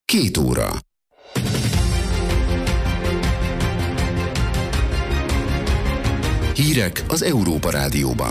2 óra. Hírek az Európa Rádióban.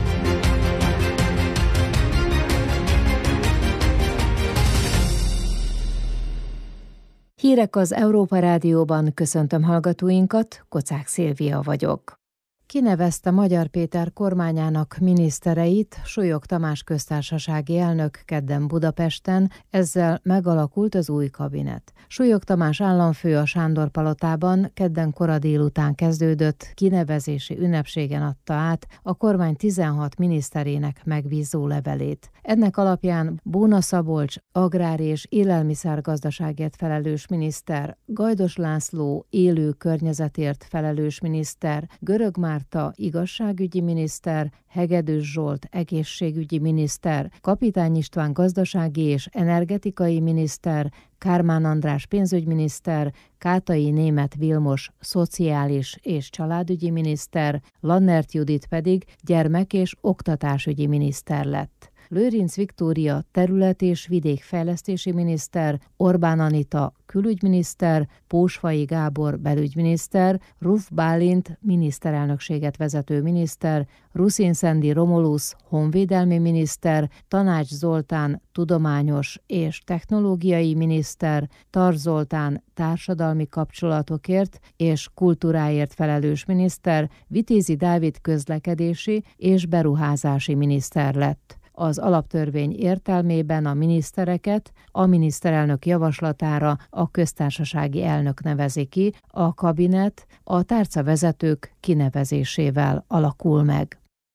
Hírek az Európa Rádióban, köszöntöm hallgatóinkat, Kocák Szilvia vagyok. Kinevezte Magyar Péter kormányának minisztereit Súlyog Tamás köztársasági elnök kedden Budapesten, ezzel megalakult az új kabinet. Súlyog Tamás államfő a Sándor-palotában kedden kora délután kezdődött kinevezési ünnepségen adta át a kormány 16 miniszterének megbízó levelét. Ennek alapján Bóna Szabolcs agrár- és élelmiszergazdaságért felelős miniszter, Gajdos László élő környezetért felelős miniszter, Görög Márta igazságügyi miniszter, Hegedűs Zsolt egészségügyi miniszter, Kapitány István gazdasági és energetikai miniszter, Kármán András pénzügyminiszter, Kátai Németh Vilmos szociális és családügyi miniszter, Lannert Judit pedig gyermek- és oktatásügyi miniszter lett. Lőrinc Viktória terület- és vidékfejlesztési miniszter, Orbán Anita külügyminiszter, Pósfai Gábor belügyminiszter, Ruf Bálint miniszterelnökséget vezető miniszter, Ruszin Szendi Romulusz honvédelmi miniszter, Tanács Zoltán tudományos és technológiai miniszter, Tar Zoltán társadalmi kapcsolatokért és kultúráért felelős miniszter, Vitézi Dávid közlekedési és beruházási miniszter lett. Az alaptörvény értelmében a minisztereket a miniszterelnök javaslatára a köztársasági elnök nevezi ki, a kabinet a tárcavezetők kinevezésével alakul meg.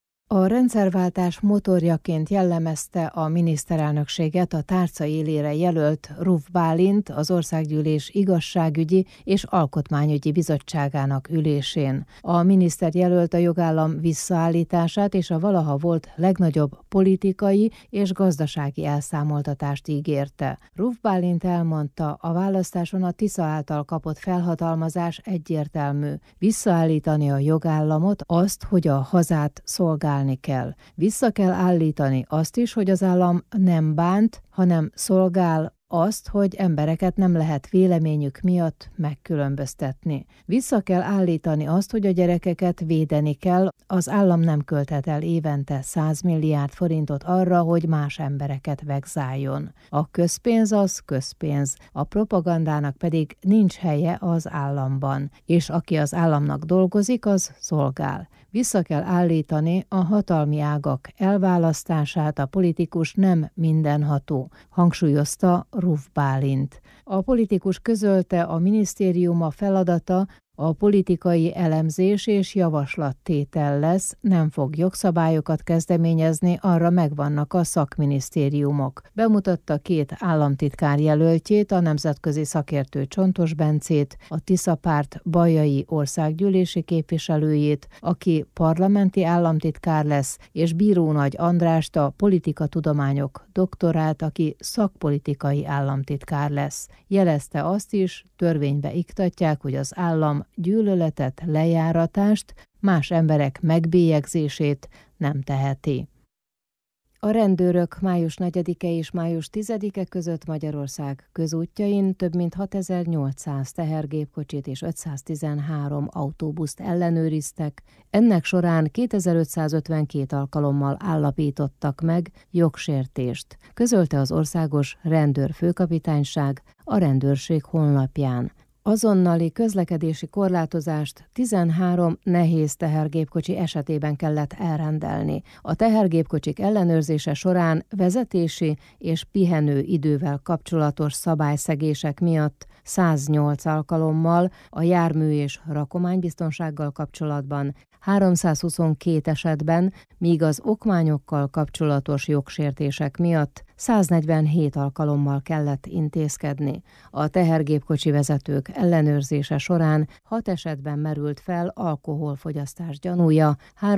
A rendszerváltás motorjaként jellemezte a miniszterelnökséget a tárca élére jelölt Ruf Bálint az Országgyűlés Igazságügyi és Alkotmányügyi Bizottságának ülésén. A miniszter jelölt a jogállam visszaállítását és a valaha volt legnagyobb politikai és gazdasági elszámoltatást ígérte. Ruf Bálint elmondta, a választáson a Tisza által kapott felhatalmazás egyértelmű. Visszaállítani a jogállamot, azt, hogy a hazát szolgálni kell. Vissza kell állítani azt is, hogy az állam nem bánt, hanem szolgál, azt, hogy embereket nem lehet véleményük miatt megkülönböztetni. Vissza kell állítani azt, hogy a gyerekeket védeni kell, az állam nem költhet el évente 100 milliárd forintot arra, hogy más embereket vegzáljon. A közpénz az közpénz, a propagandának pedig nincs helye az államban, és aki az államnak dolgozik, az szolgál. Vissza kell állítani a hatalmi ágak elválasztását, a politikus nem mindenható, hangsúlyozta Ruf Bálint. A politikus közölte, a minisztériuma feladata a politikai elemzés és javaslattétel lesz, nem fog jogszabályokat kezdeményezni, arra megvannak a szakminisztériumok. Bemutatta 2 államtitkár jelöltjét, a nemzetközi szakértő Csontos Bencét, a Tisza párt bajai országgyűlési képviselőjét, aki parlamenti államtitkár lesz, és Bíró Nagy Andrást, a politikatudományok doktorát, aki szakpolitikai államtitkár lesz. Jelezte azt is, törvénybe iktatják, hogy az állam gyűlöletet, lejáratást, más emberek megbélyegzését nem teheti. A rendőrök május 4-e és május 10-e között Magyarország közútjain több mint 6800 tehergépkocsit és 513 autóbuszt ellenőriztek. Ennek során 2552 alkalommal állapítottak meg jogsértést, közölte az Országos Rendőrfőkapitányság a rendőrség honlapján. Azonnali közlekedési korlátozást 13 nehéz tehergépkocsi esetében kellett elrendelni. A tehergépkocsik ellenőrzése során vezetési és pihenő idővel kapcsolatos szabályszegések miatt 108 alkalommal, a jármű és rakománybiztonsággal kapcsolatban 322 esetben, míg az okmányokkal kapcsolatos jogsértések miatt 147 alkalommal kellett intézkedni. A tehergépkocsi vezetők ellenőrzése során 6 esetben merült fel alkoholfogyasztás gyanúja,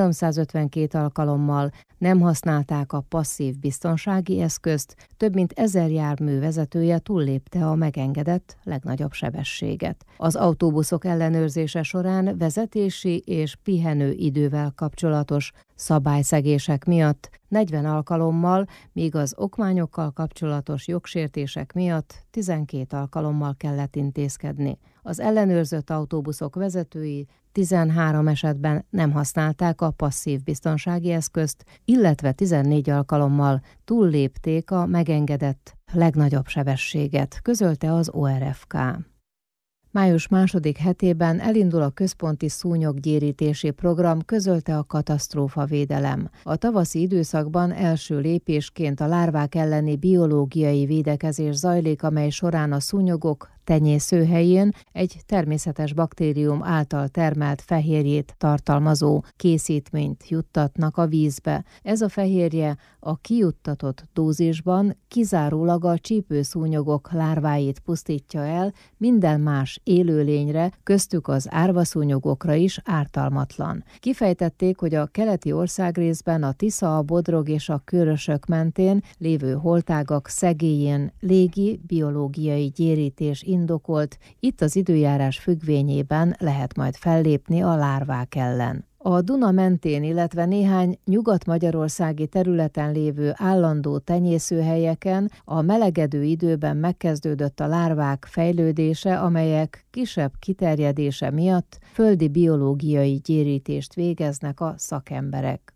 352 alkalommal nem használták a passzív biztonsági eszközt, több mint 1000 jármű vezetője túllépte a megengedett legnagyobb sebességet. Az autóbuszok ellenőrzése során vezetési és pihenő idővel kapcsolatos szabályszegések miatt 40 alkalommal, míg az okmányokkal kapcsolatos jogsértések miatt 12 alkalommal kellett intézkedni. Az ellenőrzött autóbuszok vezetői 13 esetben nem használták a passzív biztonsági eszközt, illetve 14 alkalommal túllépték a megengedett legnagyobb sebességet, közölte az ORFK. Május második hetében elindul a központi szúnyoggyérítési program, közölte a katasztrófavédelem. A tavaszi időszakban első lépésként a lárvák elleni biológiai védekezés zajlik, amely során a szúnyogok tenyészőhelyén egy természetes baktérium által termelt fehérjét tartalmazó készítményt juttatnak a vízbe. Ez a fehérje a kijuttatott dózisban kizárólag a csípőszúnyogok lárváit pusztítja el, minden más élőlényre, köztük az árvaszúnyogokra is ártalmatlan. Kifejtették, hogy a keleti országrészben a Tisza, a Bodrog és a Körösök mentén lévő holtágak szegélyén légi biológiai gyérítés indokolt, itt az időjárás függvényében lehet majd fellépni a lárvák ellen. A Duna mentén, illetve néhány nyugat-magyarországi területen lévő állandó tenyészőhelyeken a melegedő időben megkezdődött a lárvák fejlődése, amelyek kisebb kiterjedése miatt földi biológiai gyérítést végeznek a szakemberek.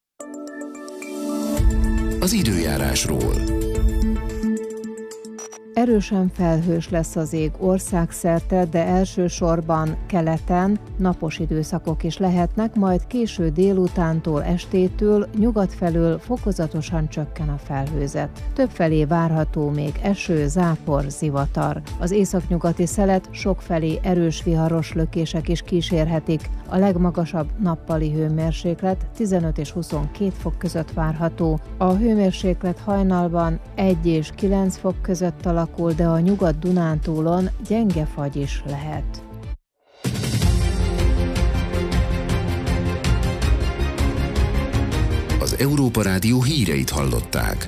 Az időjárásról. Erősen felhős lesz az ég országszerte, de elsősorban keleten napos időszakok is lehetnek, majd késő délutántól estétől nyugat felől fokozatosan csökken a felhőzet. Többfelé várható még eső, zápor, zivatar. Az északnyugati szelet sokfelé erős viharos lökések is kísérhetik. A legmagasabb nappali hőmérséklet 15 és 22 fok között várható. A hőmérséklet hajnalban 1 és 9 fok között alakul, de a Nyugat-Dunántúlon gyenge fagy is lehet. Az Európa Rádió híreit hallották.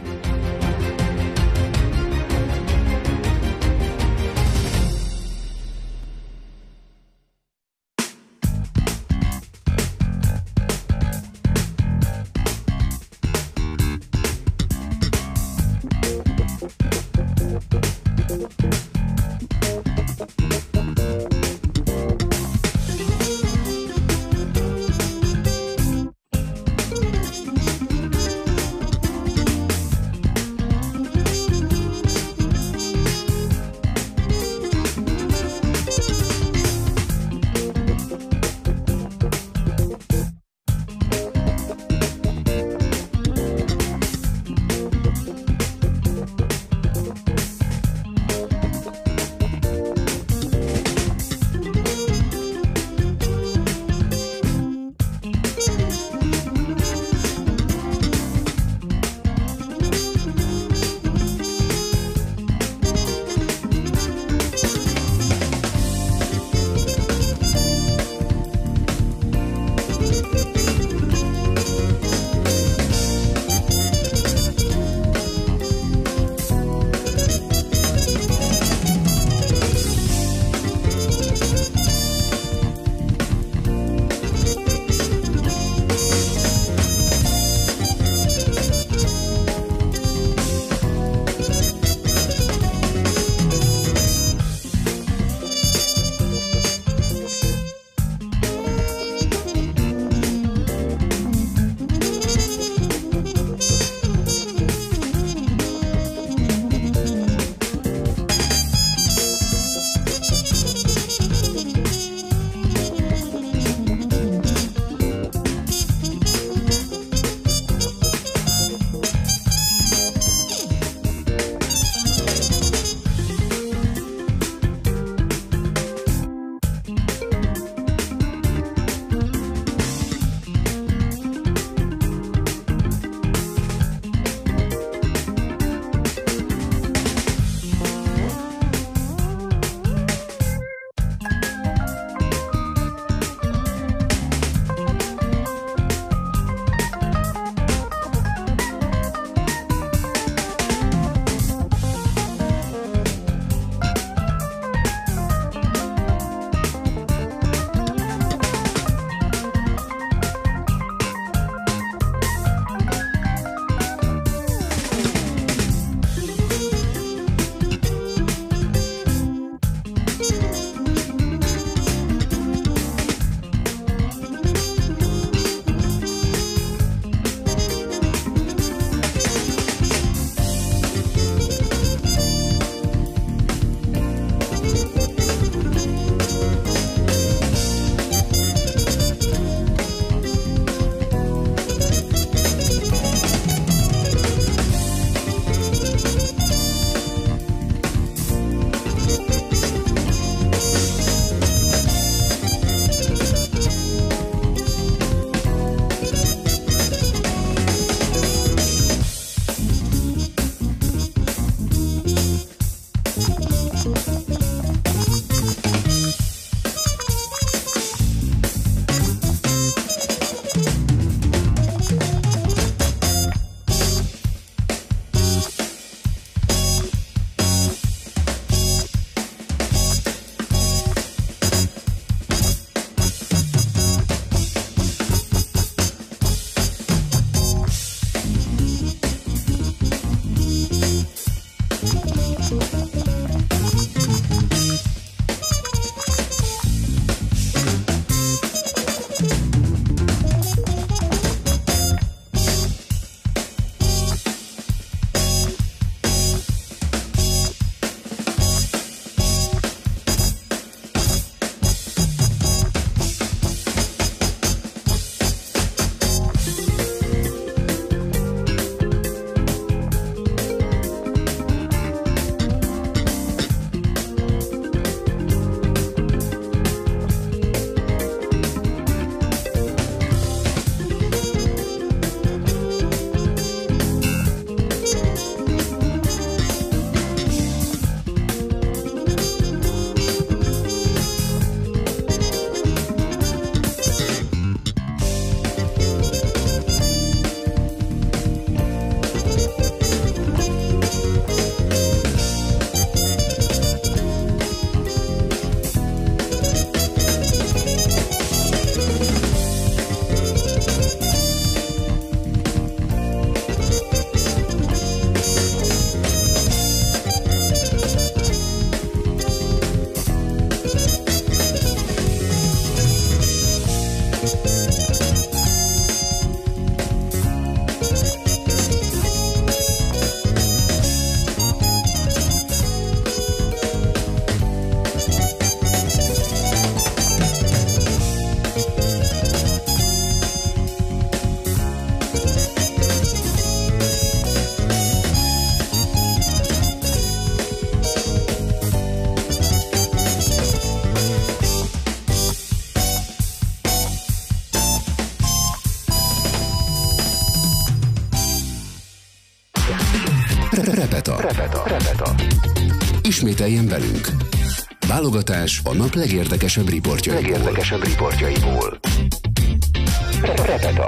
Repeta. Ismételjen velünk. Válogatás a nap legérdekesebb riportjaiból. Repeta.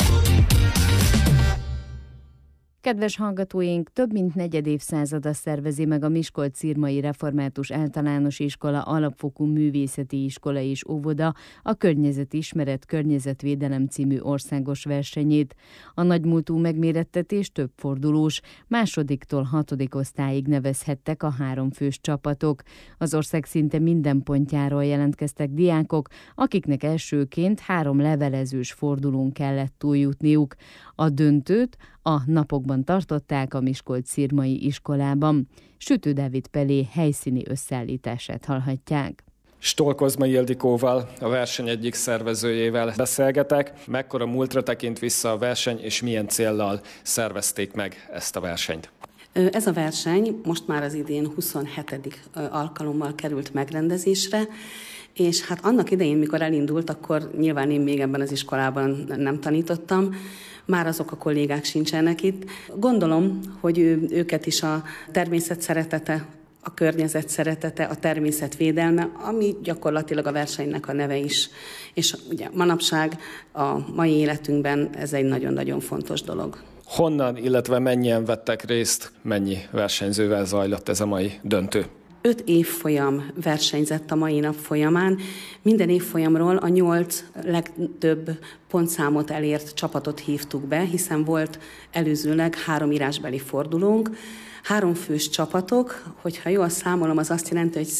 Kedves hallgatóink, több mint negyed évszázada szervezi meg a Miskolc-Szirmai Református Általános Iskola Alapfokú Művészeti Iskola és Óvoda a Környezetismeret Környezetvédelem című országos versenyét. A nagymúltú megmérettetés több fordulós, másodiktól 6. osztályig nevezhettek a 3 fős csapatok. Az ország szinte minden pontjáról jelentkeztek diákok, akiknek elsőként 3 levelezős fordulón kellett túljutniuk. A döntőt a napokban tartották a Miskolc-Szirmai iskolában. Sütő Dávid Pelé helyszíni összeállítását hallhatják. Stoll Kozma Ildikóval, a verseny egyik szervezőjével beszélgetek. Mekkora múltra tekint vissza a verseny, és milyen céllal szervezték meg ezt a versenyt? Ez a verseny most már az idén 27. alkalommal került megrendezésre, és hát annak idején, mikor elindult, akkor nyilván én még ebben az iskolában nem tanítottam, már azok a kollégák sincsenek itt. Gondolom, hogy őket is a természet szeretete, a környezet szeretete, a természet védelme, ami gyakorlatilag a versenynek a neve is. És ugye manapság a mai életünkben ez egy nagyon-nagyon fontos dolog. Honnan, illetve mennyien vettek részt, mennyi versenyzővel zajlott ez a mai döntő? 5 évfolyam versenyzett a mai nap folyamán. Minden évfolyamról a 8 legtöbb pontszámot elért csapatot hívtuk be, hiszen volt előzőleg 3 írásbeli fordulónk. 3 fős csapatok, hogyha jól számolom, az azt jelenti, hogy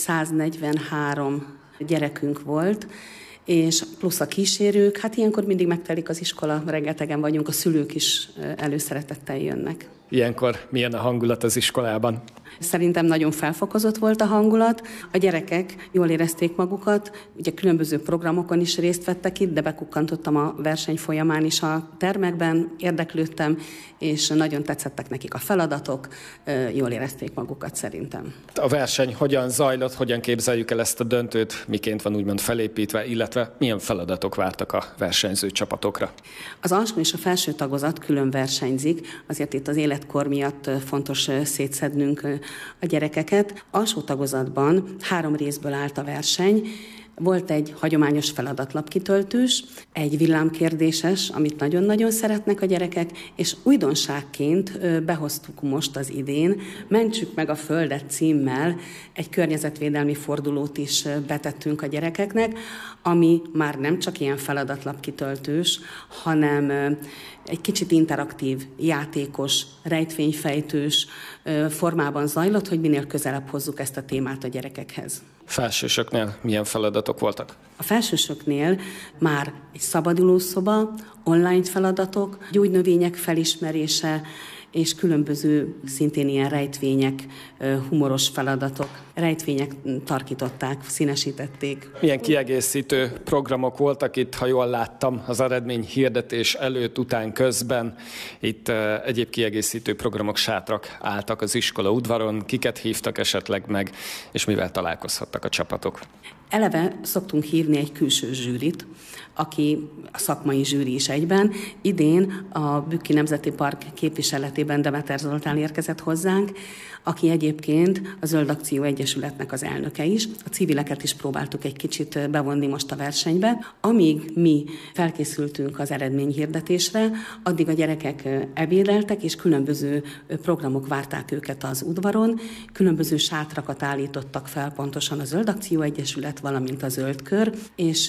143 gyerekünk volt, és plusz a kísérők, hát ilyenkor mindig megtelik az iskola, rengetegen vagyunk, a szülők is előszeretettel jönnek. Ilyenkor milyen a hangulat az iskolában? Szerintem nagyon felfokozott volt a hangulat. A gyerekek jól érezték magukat, ugye különböző programokon is részt vettek itt, de bekukkantottam a verseny folyamán is a termekben, érdeklődtem, és nagyon tetszettek nekik a feladatok, jól érezték magukat szerintem. A verseny hogyan zajlott, hogyan képzeljük el ezt a döntőt, miként van úgymond felépítve, illetve milyen feladatok vártak a versenyző csapatokra? Az alsó és a felső tagozat külön versenyzik, azért itt az életkor miatt fontos szétszednünk a gyerekeket. Alsó tagozatban 3 részből állt a verseny. Volt egy hagyományos feladatlapkitöltős, egy villámkérdéses, amit nagyon-nagyon szeretnek a gyerekek, és újdonságként behoztuk most az idén, Mentsük meg a Földet címmel egy környezetvédelmi fordulót is betettünk a gyerekeknek, ami már nem csak ilyen feladatlapkitöltős, hanem egy kicsit interaktív, játékos, rejtvényfejtős formában zajlott, hogy minél közelebb hozzuk ezt a témát a gyerekekhez. Felsősöknél milyen feladatok voltak? A felsősöknél már egy szabadulószoba, online feladatok, gyógynövények felismerése, és különböző szintén ilyen rejtvények, humoros feladatok. Rejtvények tarkították, színesítették. Milyen kiegészítő programok voltak itt, ha jól láttam, az eredmény hirdetés előtt, után, közben. Itt egyéb kiegészítő programok, sátrak álltak az iskola udvaron. Kiket hívtak esetleg meg, és mivel találkozhattak a csapatok? Eleve szoktunk hívni egy külső zsűrit, aki a szakmai zsűri is egyben. Idén a Bükki Nemzeti Park képviseletében Demeter Zoltán érkezett hozzánk, aki egyébként a Zöld Akció Egyesületnek az elnöke is. A civileket is próbáltuk egy kicsit bevonni most a versenybe. Amíg mi felkészültünk az eredményhirdetésre, addig a gyerekek ebédeltek, és különböző programok várták őket az udvaron. Különböző sátrakat állítottak fel pontosan a Zöld Akció Egyesület, valamint a Zöld Kör, és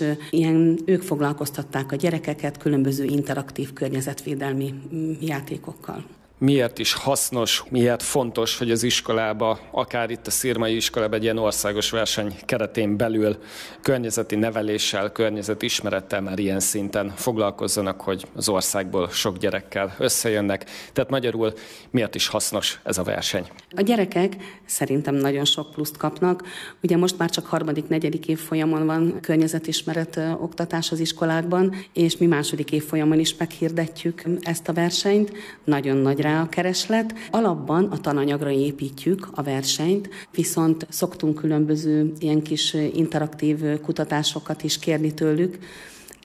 ők foglalkoztatták a gyerekeket különböző interaktív környezetvédelmi játékokkal. Miért is hasznos, miért fontos, hogy az iskolába, akár itt a Szirmai iskolában egy ilyen országos verseny keretén belül környezeti neveléssel, környezetismerettel már ilyen szinten foglalkozzanak, hogy az országból sok gyerekkel összejönnek. Tehát magyarul miért is hasznos ez a verseny? A gyerekek szerintem nagyon sok pluszt kapnak. Ugye most már csak 3.-4. évfolyamon van környezetismeret oktatás az iskolákban, és mi 2. évfolyamon is meghirdetjük ezt a versenyt. Nagyon nagy rá a kereslet. Alapban a tananyagra építjük a versenyt, viszont szoktunk különböző ilyen kis interaktív kutatásokat is kérni tőlük.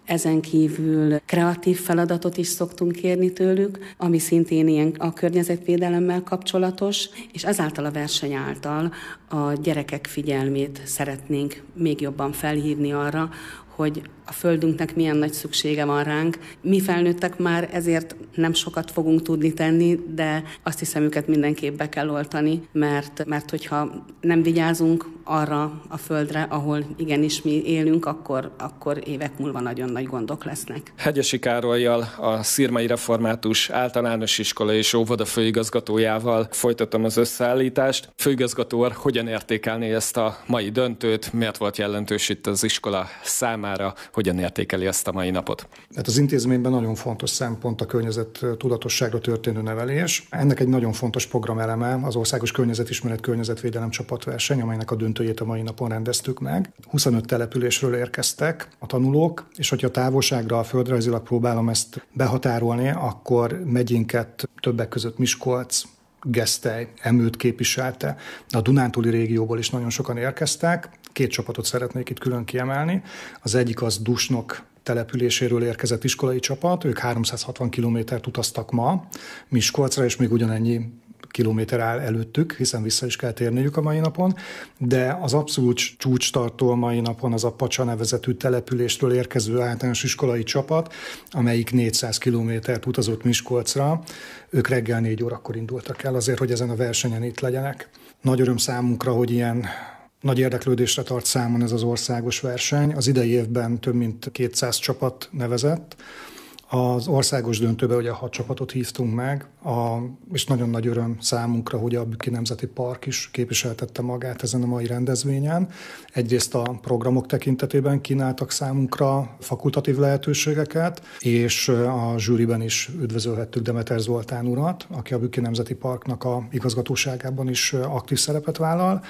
Ezen kívül kreatív feladatot is szoktunk kérni tőlük, ami szintén ilyen a környezetvédelemmel kapcsolatos, és ezáltal a verseny által a gyerekek figyelmét szeretnénk még jobban felhívni arra, hogy a földünknek milyen nagy szüksége van ránk. Mi felnőttek már ezért nem sokat fogunk tudni tenni, de azt hiszem, őket mindenképp be kell oltani, mert hogyha nem vigyázunk arra a földre, ahol igenis mi élünk, akkor évek múlva nagyon nagy gondok lesznek. Hegyesi Károllyal, a Szirmai Református Általános Iskola és Óvoda főigazgatójával folytatom az összeállítást. Főigazgató úr, hogyan értékelné ezt a mai döntőt? Miért volt jelentős itt az iskola számára? Hogyan értékeli ezt a mai napot? Hát az intézményben nagyon fontos szempont a környezet tudatosságra történő nevelés. Ennek egy nagyon fontos programeleme az Országos Környezetismeret Környezetvédelem csapatverseny, amelynek a döntőjét a mai napon rendeztük meg. 25 településről érkeztek a tanulók, és hogyha távolságra földrajzilag próbálom ezt behatárolni, akkor megyénket többek között Miskolc, Gesztely, Emőt képviselte. A Dunántúli régióból is nagyon sokan érkeztek. 2 csapatot szeretnék itt külön kiemelni. Az egyik az Dusnok településéről érkezett iskolai csapat. Ők 360 kilométert utaztak ma Miskolcra, és még ugyanennyi kilométer áll előttük, hiszen vissza is kell térniük a mai napon, de az abszolút csúcstartó a mai napon az a Pacsa nevezetű településről érkező általános iskolai csapat, amelyik 400 kilométert utazott Miskolcra. Ők reggel 4 órakor indultak el azért, hogy ezen a versenyen itt legyenek. Nagy öröm számunkra, hogy ilyen nagy érdeklődésre tart számon ez az országos verseny. Az idei évben több mint 200 csapat nevezett. Az országos döntőbe ugye 6 csapatot hívtunk meg, és nagyon nagy öröm számunkra, hogy a Bükki Nemzeti Park is képviseltette magát ezen a mai rendezvényen. Egyrészt a programok tekintetében kínáltak számunkra fakultatív lehetőségeket, és a zsűriben is üdvözölhettük Demeter Zoltán urat, aki a Bükki Nemzeti Parknak a igazgatóságában is aktív szerepet vállal.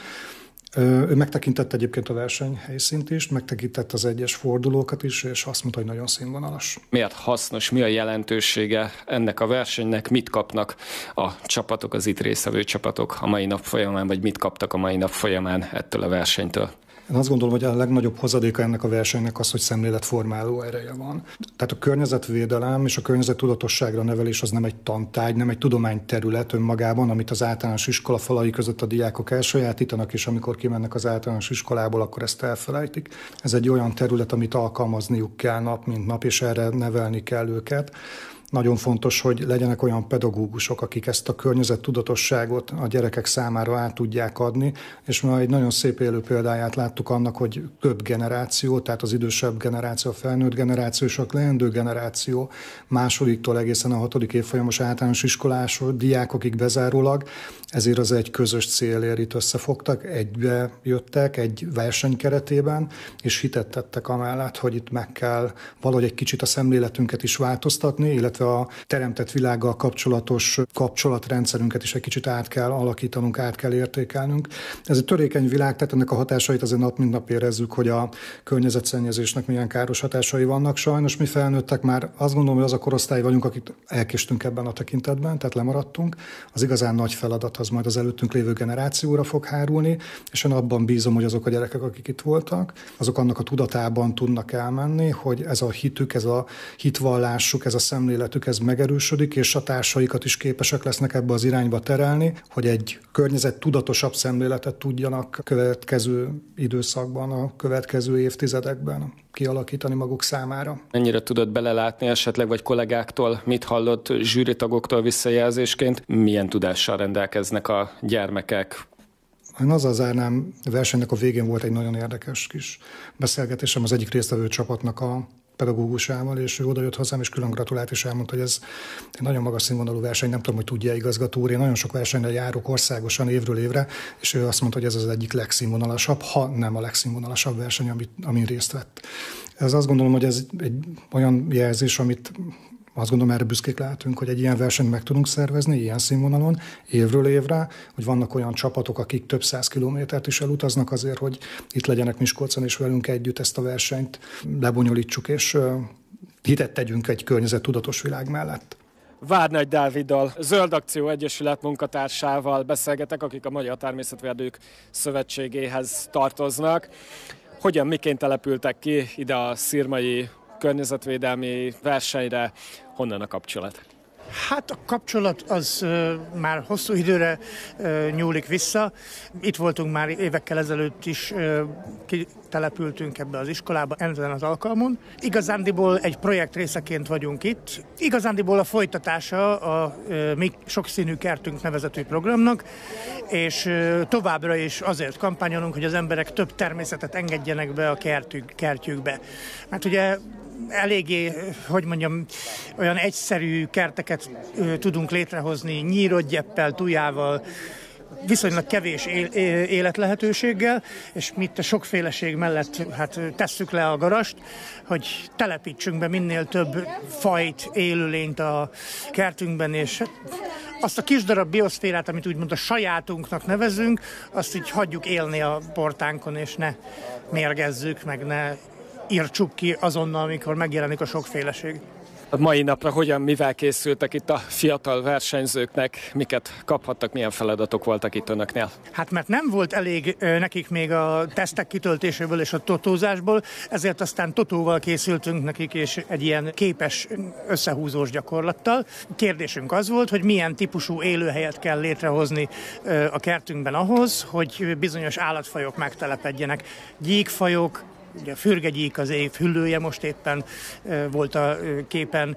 Ő megtekintett egyébként a versenyhelyszínt is, megtekintett az egyes fordulókat is, és azt mondta, hogy nagyon színvonalas. Miért hasznos, mi a jelentősége ennek a versenynek, mit kapnak a csapatok, az itt résztvevő csapatok a mai nap folyamán, vagy mit kaptak a mai nap folyamán ettől a versenytől? Én azt gondolom, hogy a legnagyobb hozadéka ennek a versenynek az, hogy szemléletformáló ereje van. Tehát a környezetvédelem és a környezettudatosságra nevelés az nem egy tantárgy, nem egy tudományterület önmagában, amit az általános iskola falai között a diákok elsajátítanak, és amikor kimennek az általános iskolából, akkor ezt elfelejtik. Ez egy olyan terület, amit alkalmazniuk kell nap mint nap, és erre nevelni kell őket. Nagyon fontos, hogy legyenek olyan pedagógusok, akik ezt a környezettudatosságot a gyerekek számára át tudják adni, és ma egy nagyon szép élő példáját láttuk annak, hogy több generáció, tehát az idősebb generáció, a felnőtt generáció és a leendő generáció másodiktól egészen a 6. évfolyamos általános iskolás diákokig bezárólag, ezért az egy közös célért itt összefogtak, egybe jöttek egy verseny keretében, és hitet tettek amellett, hogy itt meg kell valahogy egy kicsit a szemléletünket is változtatni, illetve a teremtett világgal kapcsolatos kapcsolatrendszerünket is egy kicsit át kell alakítanunk, át kell értékelnünk. Ez egy törékeny világ, tehát ennek a hatásait azért nap mint nap érezzük, hogy a környezetszennyezésnek milyen káros hatásai vannak. Sajnos mi felnőttek már azt gondolom, hogy az a korosztály vagyunk, akik elkéstünk ebben a tekintetben, tehát lemaradtunk. Az igazán nagy feladat az majd az előttünk lévő generációra fog hárulni, és én abban bízom, hogy azok a gyerekek, akik itt voltak, azok annak a tudatában tudnak elmenni, hogy ez a hitük, ez a hitvallásuk, ez a szemléletük, ez megerősödik, és a társaikat is képesek lesznek ebbe az irányba terelni, hogy egy környezettudatosabb szemléletet tudjanak a következő időszakban, a következő évtizedekben kialakítani maguk számára. Mennyire tudod belelátni esetleg, vagy kollégáktól, mit hallott zsűritagoktól visszajelzésként? Milyen tudással rendelkeznek a gyermekek? Én azzal zárnám, a versenynek a végén volt egy nagyon érdekes kis beszélgetésem az egyik résztvevő csapatnak a pedagógusával, és ő oda jött hozzám, és külön gratulált, és elmondta, hogy ez egy nagyon magas színvonalú verseny, nem tudom, hogy tudja igazgató úr, én nagyon sok versenyre járok országosan évről évre, és ő azt mondta, hogy ez az egyik legszínvonalasabb, ha nem a legszínvonalasabb verseny, amin részt vett. Ez azt gondolom, hogy ez egy olyan jelzés, amit azt gondolom, erre büszkék lehetünk, hogy egy ilyen versenyt meg tudunk szervezni, ilyen színvonalon, évről évre, hogy vannak olyan csapatok, akik több 100 kilométert is elutaznak azért, hogy itt legyenek Miskolcon, és velünk együtt ezt a versenyt lebonyolítsuk, és hitet tegyünk egy környezettudatos világ mellett. Várnagy Dáviddal, Zöld Akció Egyesület munkatársával beszélgetek, akik a Magyar Természetvédők Szövetségéhez tartoznak. Hogyan, miként települtek ki ide a szirmai környezetvédelmi versenyre. Honnan a kapcsolat? Hát a kapcsolat az már hosszú időre nyúlik vissza. Itt voltunk már évekkel ezelőtt is, kitelepültünk ebbe az iskolába ezen az alkalmon. Igazándiból egy projekt részeként vagyunk itt. Igazándiból a folytatása a mi sokszínű kertünk nevezetű programnak, és továbbra is azért kampányolunk, hogy az emberek több természetet engedjenek be a kertjükbe. Mert ugye eléggé, olyan egyszerű kerteket tudunk létrehozni nyírodgyeppel, tujával, viszonylag kevés életlehetőséggel, és mi itt a sokféleség mellett tesszük le a garast, hogy telepítsünk be minél több fajt, élőlényt a kertünkben, és azt a kis darab bioszférát, amit úgymond a sajátunknak nevezünk, azt így hagyjuk élni a portánkon, és ne mérgezzük, meg ne írtsuk ki azonnal, amikor megjelenik a sokféleség. A mai napra mivel készültek itt a fiatal versenyzőknek, miket kaphattak, milyen feladatok voltak itt önöknél? Hát mert nem volt elég nekik még a tesztek kitöltéséből és a totózásból, ezért aztán totóval készültünk nekik, és egy ilyen képes összehúzós gyakorlattal. Kérdésünk az volt, hogy milyen típusú élőhelyet kell létrehozni a kertünkben ahhoz, hogy bizonyos állatfajok megtelepedjenek. Gyíkfajok, ugye a fürgegyík az év hüllője, most éppen volt a képen,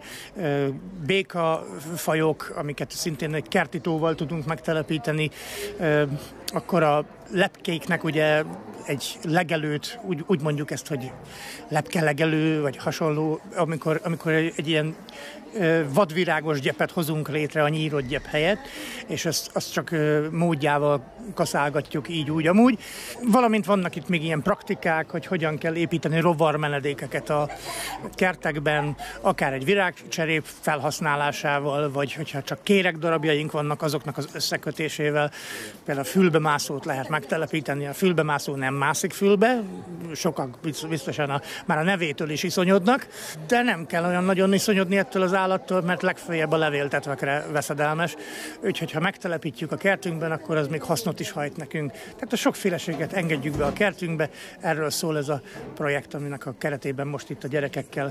békafajok, amiket szintén egy kerti tóval tudunk megtelepíteni, akkor a lepkéknek ugye egy legelőt, úgy mondjuk ezt, hogy lepkelegelő, vagy hasonló, amikor egy ilyen vadvirágos gyepet hozunk létre a nyírott gyep helyett, és azt csak módjával kaszálgatjuk így úgy amúgy. Valamint vannak itt még ilyen praktikák, hogy hogyan kell építeni rovarmenedékeket a kertekben, akár egy virágcserép felhasználásával, vagy hogyha csak kéreg darabjaink vannak, azoknak az összekötésével. Például a fülbemászót lehet megtelepíteni, a fülbemászó nem mászik fülbe, sokak biztosan már a nevétől is iszonyodnak, de nem kell olyan nagyon iszonyodni ettől az állattól, mert legfeljebb a levéltetvekre veszedelmes. Úgyhogy ha megtelepítjük a kertünkben, akkor az még hasznot is hajt nekünk. Tehát a sokféleséget engedjük be a kertünkbe, erről szól ez a projekt, aminek a keretében most itt a gyerekekkel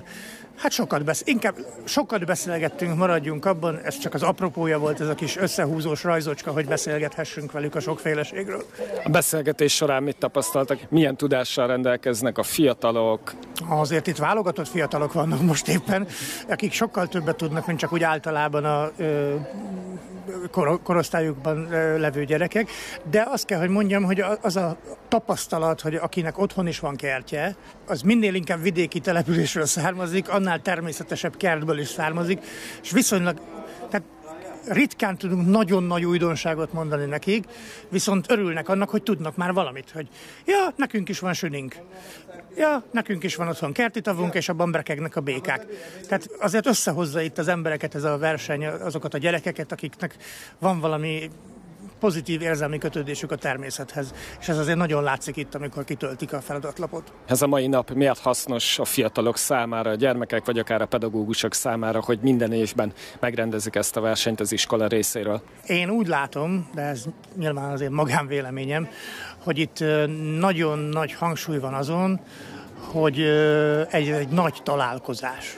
sokat beszélgettünk, maradjunk abban, ez csak az apropója volt, ez a kis összehúzós rajzocska, hogy beszélgethessünk velük a sokféleségről. A beszélgetés során mit tapasztaltak? Milyen tudással rendelkeznek a fiatalok? Azért itt válogatott fiatalok vannak most éppen, akik sokkal többet tudnak, mint csak úgy általában a korosztályukban levő gyerekek, de azt kell, hogy mondjam, hogy az a tapasztalat, hogy akinek otthon is van kertje, az minél inkább vidéki településről származik, annál természetesebb kertből is származik, és viszonylag, tehát ritkán tudunk nagyon nagy újdonságot mondani nekik, viszont örülnek annak, hogy tudnak már valamit, hogy ja, nekünk is van sünink, ja, nekünk is van otthon kerti tavunk, és abban brekegnek a békák. Tehát azért összehozza itt az embereket ez a verseny, azokat a gyerekeket, akiknek van valami pozitív érzelmi kötődésük a természethez. És ez azért nagyon látszik itt, amikor kitöltik a feladatlapot. Ez a mai nap miért hasznos a fiatalok számára, a gyermekek vagy akár a pedagógusok számára, hogy minden évben megrendezik ezt a versenyt az iskola részéről? Én úgy látom, de ez nyilván azért magánvéleményem, hogy itt nagyon nagy hangsúly van azon, hogy egy nagy találkozás.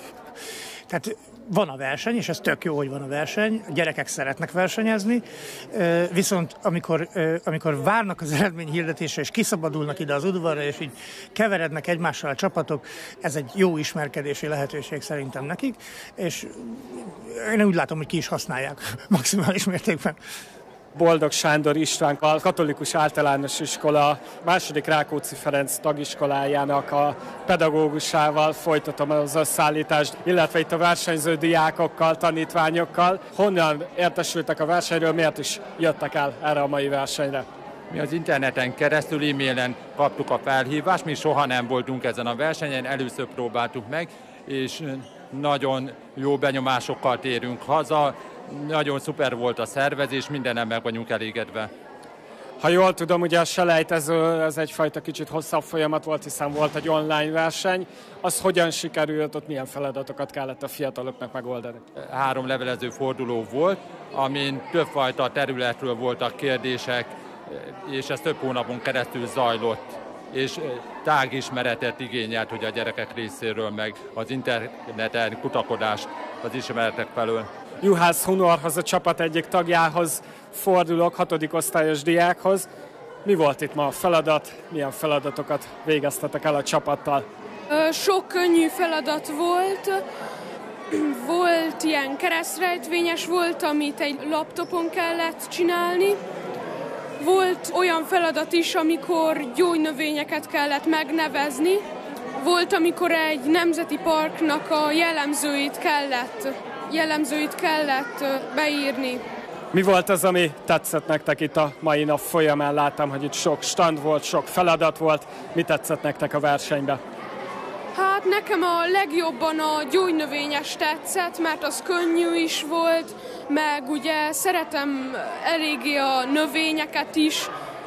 Tehát van a verseny, és ez tök jó, hogy van a verseny, a gyerekek szeretnek versenyezni, viszont amikor várnak az eredmény hirdetésre, és kiszabadulnak ide az udvarra, és így keverednek egymással a csapatok, ez egy jó ismerkedési lehetőség szerintem nekik, és én úgy látom, hogy ki is használják maximális mértékben. Boldog Sándor István, a Katolikus Általános Iskola II. Rákóczi Ferenc tagiskolájának a pedagógusával folytatom az összeállítást, illetve itt a versenyző diákokkal, tanítványokkal. Honnan értesültek a versenyről, miért is jöttek el erre a mai versenyre? Mi az interneten keresztül, e-mailen kaptuk a felhívást, mi soha nem voltunk ezen a versenyen, először próbáltuk meg, és nagyon jó benyomásokkal térünk haza. Nagyon szuper volt a szervezés, mindennel meg vagyunk elégedve. Ha jól tudom, ugye a selejtező, ez egyfajta kicsit hosszabb folyamat volt, hiszen volt egy online verseny. Az hogyan sikerült, ott milyen feladatokat kellett a fiataloknak megoldani? 3 levelező forduló volt, amin többfajta területről voltak kérdések, és ez több hónapon keresztül zajlott. és tágismeretet igényelt, hogy a gyerekek részéről meg az interneten kutakodást az ismeretek felől. Juhász Hunorhoz, a csapat egyik tagjához fordulok, 6. osztályos diákhoz. Mi volt itt ma a feladat? Milyen feladatokat végeztetek el a csapattal? Sok könnyű feladat volt. Volt ilyen keresztrejtvényes, volt, amit egy laptopon kellett csinálni. Volt olyan feladat is, amikor gyógynövényeket kellett megnevezni. Volt, amikor egy nemzeti parknak a jellemzőit kellett beírni. Mi volt az, ami tetszett nektek itt a mai nap folyamán? Láttam, hogy itt sok stand volt, sok feladat volt. Mi tetszett nektek a versenyben? Hát nekem a legjobban a gyógynövényes tetszett, mert az könnyű is volt, meg ugye szeretem eléggé a növényeket is,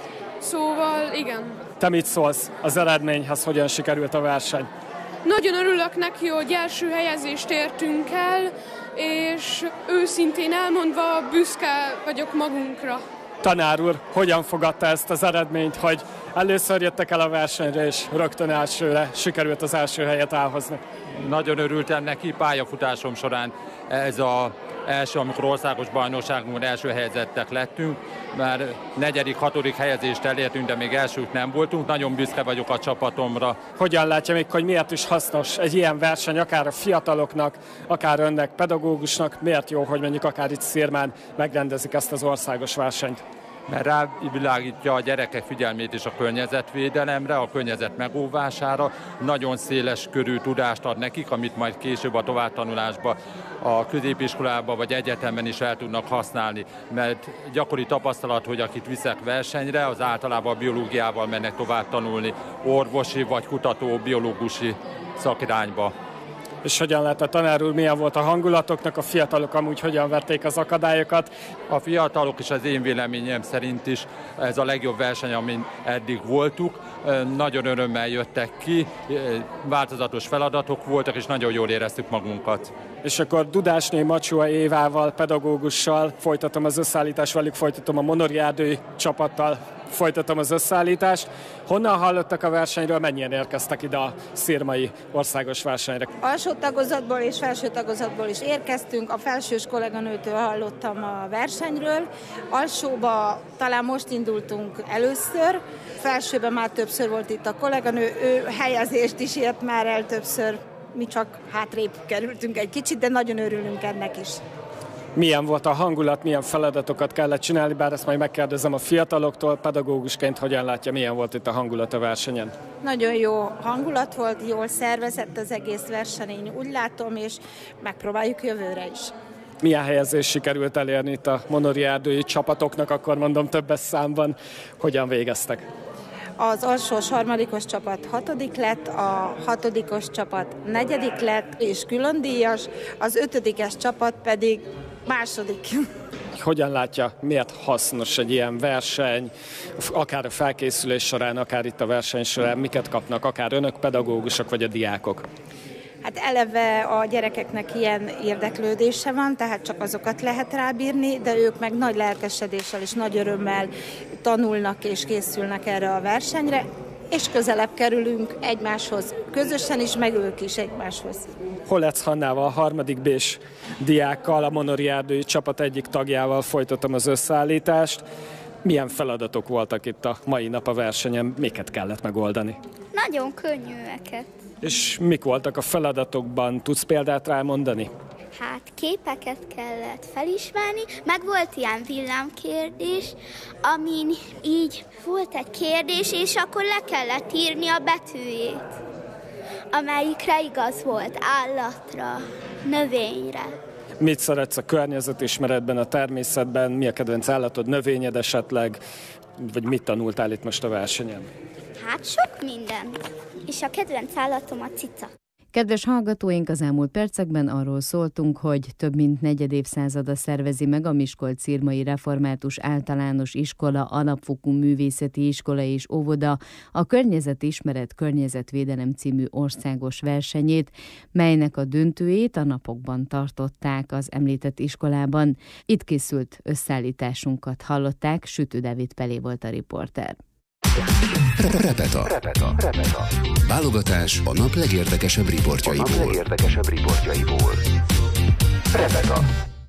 szóval igen. Te mit szólsz az eredményhez, hogyan sikerült a verseny? Nagyon örülök neki, hogy első helyezést értünk el, és őszintén elmondva büszke vagyok magunkra. Tanár úr, hogyan fogadta ezt az eredményt, hogy először jöttek el a versenyre, és rögtön elsőre sikerült az első helyet elhozni? Nagyon örültem neki, pályafutásom során ez az első, amikor országos bajnokságunkon első helyezettek lettünk, mert 4., 6. helyezést elértünk, de még elsők nem voltunk. Nagyon büszke vagyok a csapatomra. Hogyan látja még, hogy miért is hasznos egy ilyen verseny, akár a fiataloknak, akár önnek, pedagógusnak, miért jó, hogy mondjuk akár itt Szirmán megrendezik ezt az országos versenyt? Mert rávilágítja a gyerekek figyelmét is a környezetvédelemre, a környezet megóvására, nagyon széles körű tudást ad nekik, amit majd később a továbbtanulásba, a középiskolában vagy egyetemen is el tudnak használni. Mert gyakori tapasztalat, hogy akit viszek versenyre, az általában a biológiával mennek tovább tanulni, orvosi vagy kutató biológusi szakirányba. És hogyan lett a tanár úr, milyen volt a hangulatoknak, a fiatalok amúgy hogyan vették az akadályokat? A fiatalok is az én véleményem szerint is ez a legjobb verseny, amin eddig voltuk. Nagyon örömmel jöttek ki, változatos feladatok voltak, és nagyon jól éreztük magunkat. És akkor Dudásné Macsua Évával, pedagógussal folytatom az összeállítást, velük folytatom a Monori Erdői csapattal, folytatom az összeállítást. Honnan hallottak a versenyről, mennyien érkeztek ide a szirmai országos versenyre? Alsó tagozatból és felső tagozatból is érkeztünk, a felsős kolléganőtől hallottam a versenyről. Alsóba talán most indultunk először, felsőben már többször volt itt a kolléganő, ő helyezést is ért már el többször, mi csak hátrébb kerültünk egy kicsit, de nagyon örülünk ennek is. Milyen volt a hangulat, milyen feladatokat kellett csinálni, bár ezt majd megkérdezem a fiataloktól, pedagógusként hogyan látja, milyen volt itt a hangulat a versenyen? Nagyon jó hangulat volt, jól szervezett az egész verseny, én úgy látom, és megpróbáljuk jövőre is. Milyen helyezést sikerült elérni itt a Monori Erdői csapatoknak, akkor mondom többes számban, hogyan végeztek? Az alsós harmadikos csapat 6. lett, a 6. csapat 4. lett, és külön díjas, az 5. csapat pedig 2. Hogyan látja, miért hasznos egy ilyen verseny, akár a felkészülés során, akár itt a verseny során, miket kapnak, akár önök, pedagógusok vagy a diákok? Hát eleve a gyerekeknek ilyen érdeklődése van, tehát csak azokat lehet rábírni, de ők meg nagy lelkesedéssel és nagy örömmel tanulnak és készülnek erre a versenyre, és közelebb kerülünk egymáshoz, közösen is, meg ők is egymáshoz. Holec Hannával, a 3. B-s diákkal, a Monori Erdői csapat egyik tagjával folytatom az összeállítást. Milyen feladatok voltak itt a mai nap a versenyen, miket kellett megoldani? Nagyon könnyűeket. És mik voltak a feladatokban? Tudsz példát rámondani? Hát képeket kellett felismerni, meg volt ilyen villámkérdés, amin így volt egy kérdés, és akkor le kellett írni a betűjét, amelyikre igaz volt, állatra, növényre. Mit szeretsz a környezetismeretben, a természetben? Mi a kedvenc állatod, növényed esetleg? Vagy mit tanultál itt most a versenyen? Hát sok mindent. És a kedvenc állatom a cica. Kedves hallgatóink, az elmúlt percekben arról szóltunk, hogy több mint negyedévszázada szervezi meg a Miskolc-Szirmai Református Általános Iskola, Alapfokú Művészeti Iskola és Óvoda a Környezetismeret Környezetvédelem című országos versenyét, melynek a döntőjét a napokban tartották az említett iskolában. Itt készült összeállításunkat hallották, Sütő Dávid Pelé volt a riporter. Repeta. Válogatás a nap legérdekesebb riportjaiból. Repeta.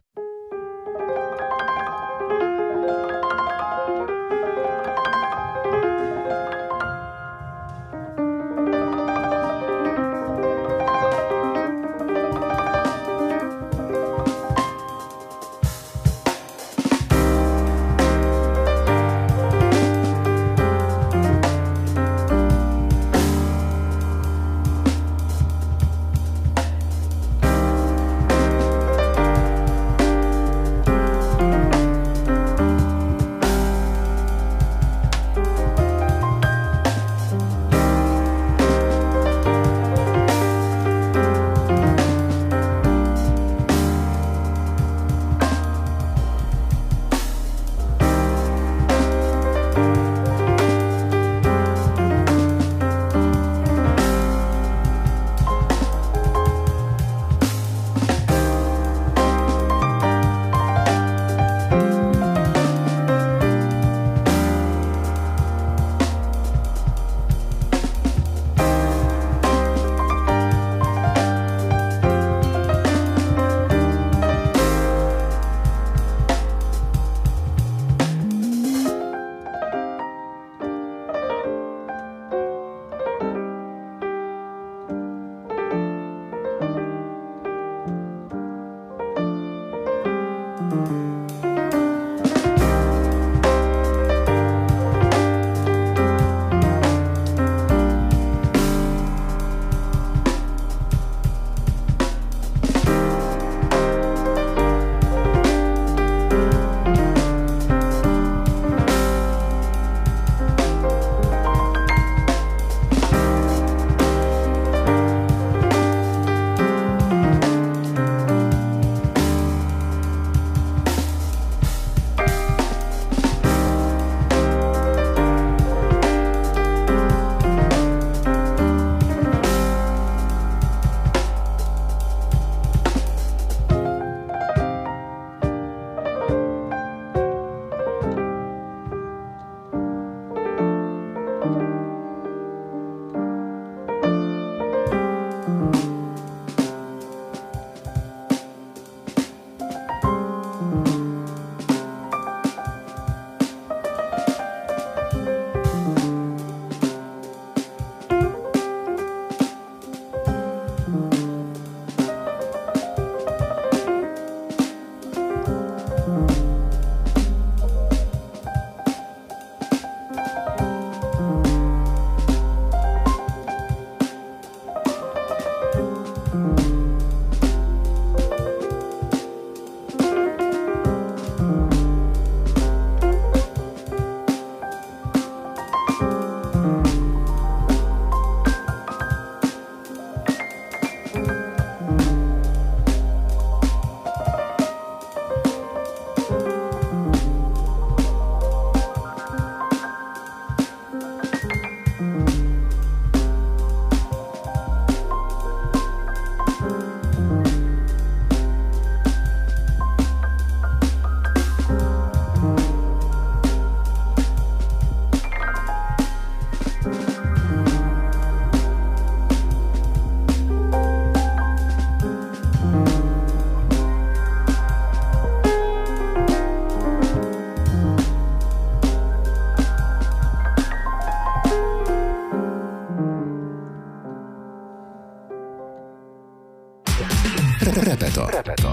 Repeta.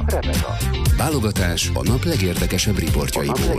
Válogatás a nap legérdekesebb riportjaiból.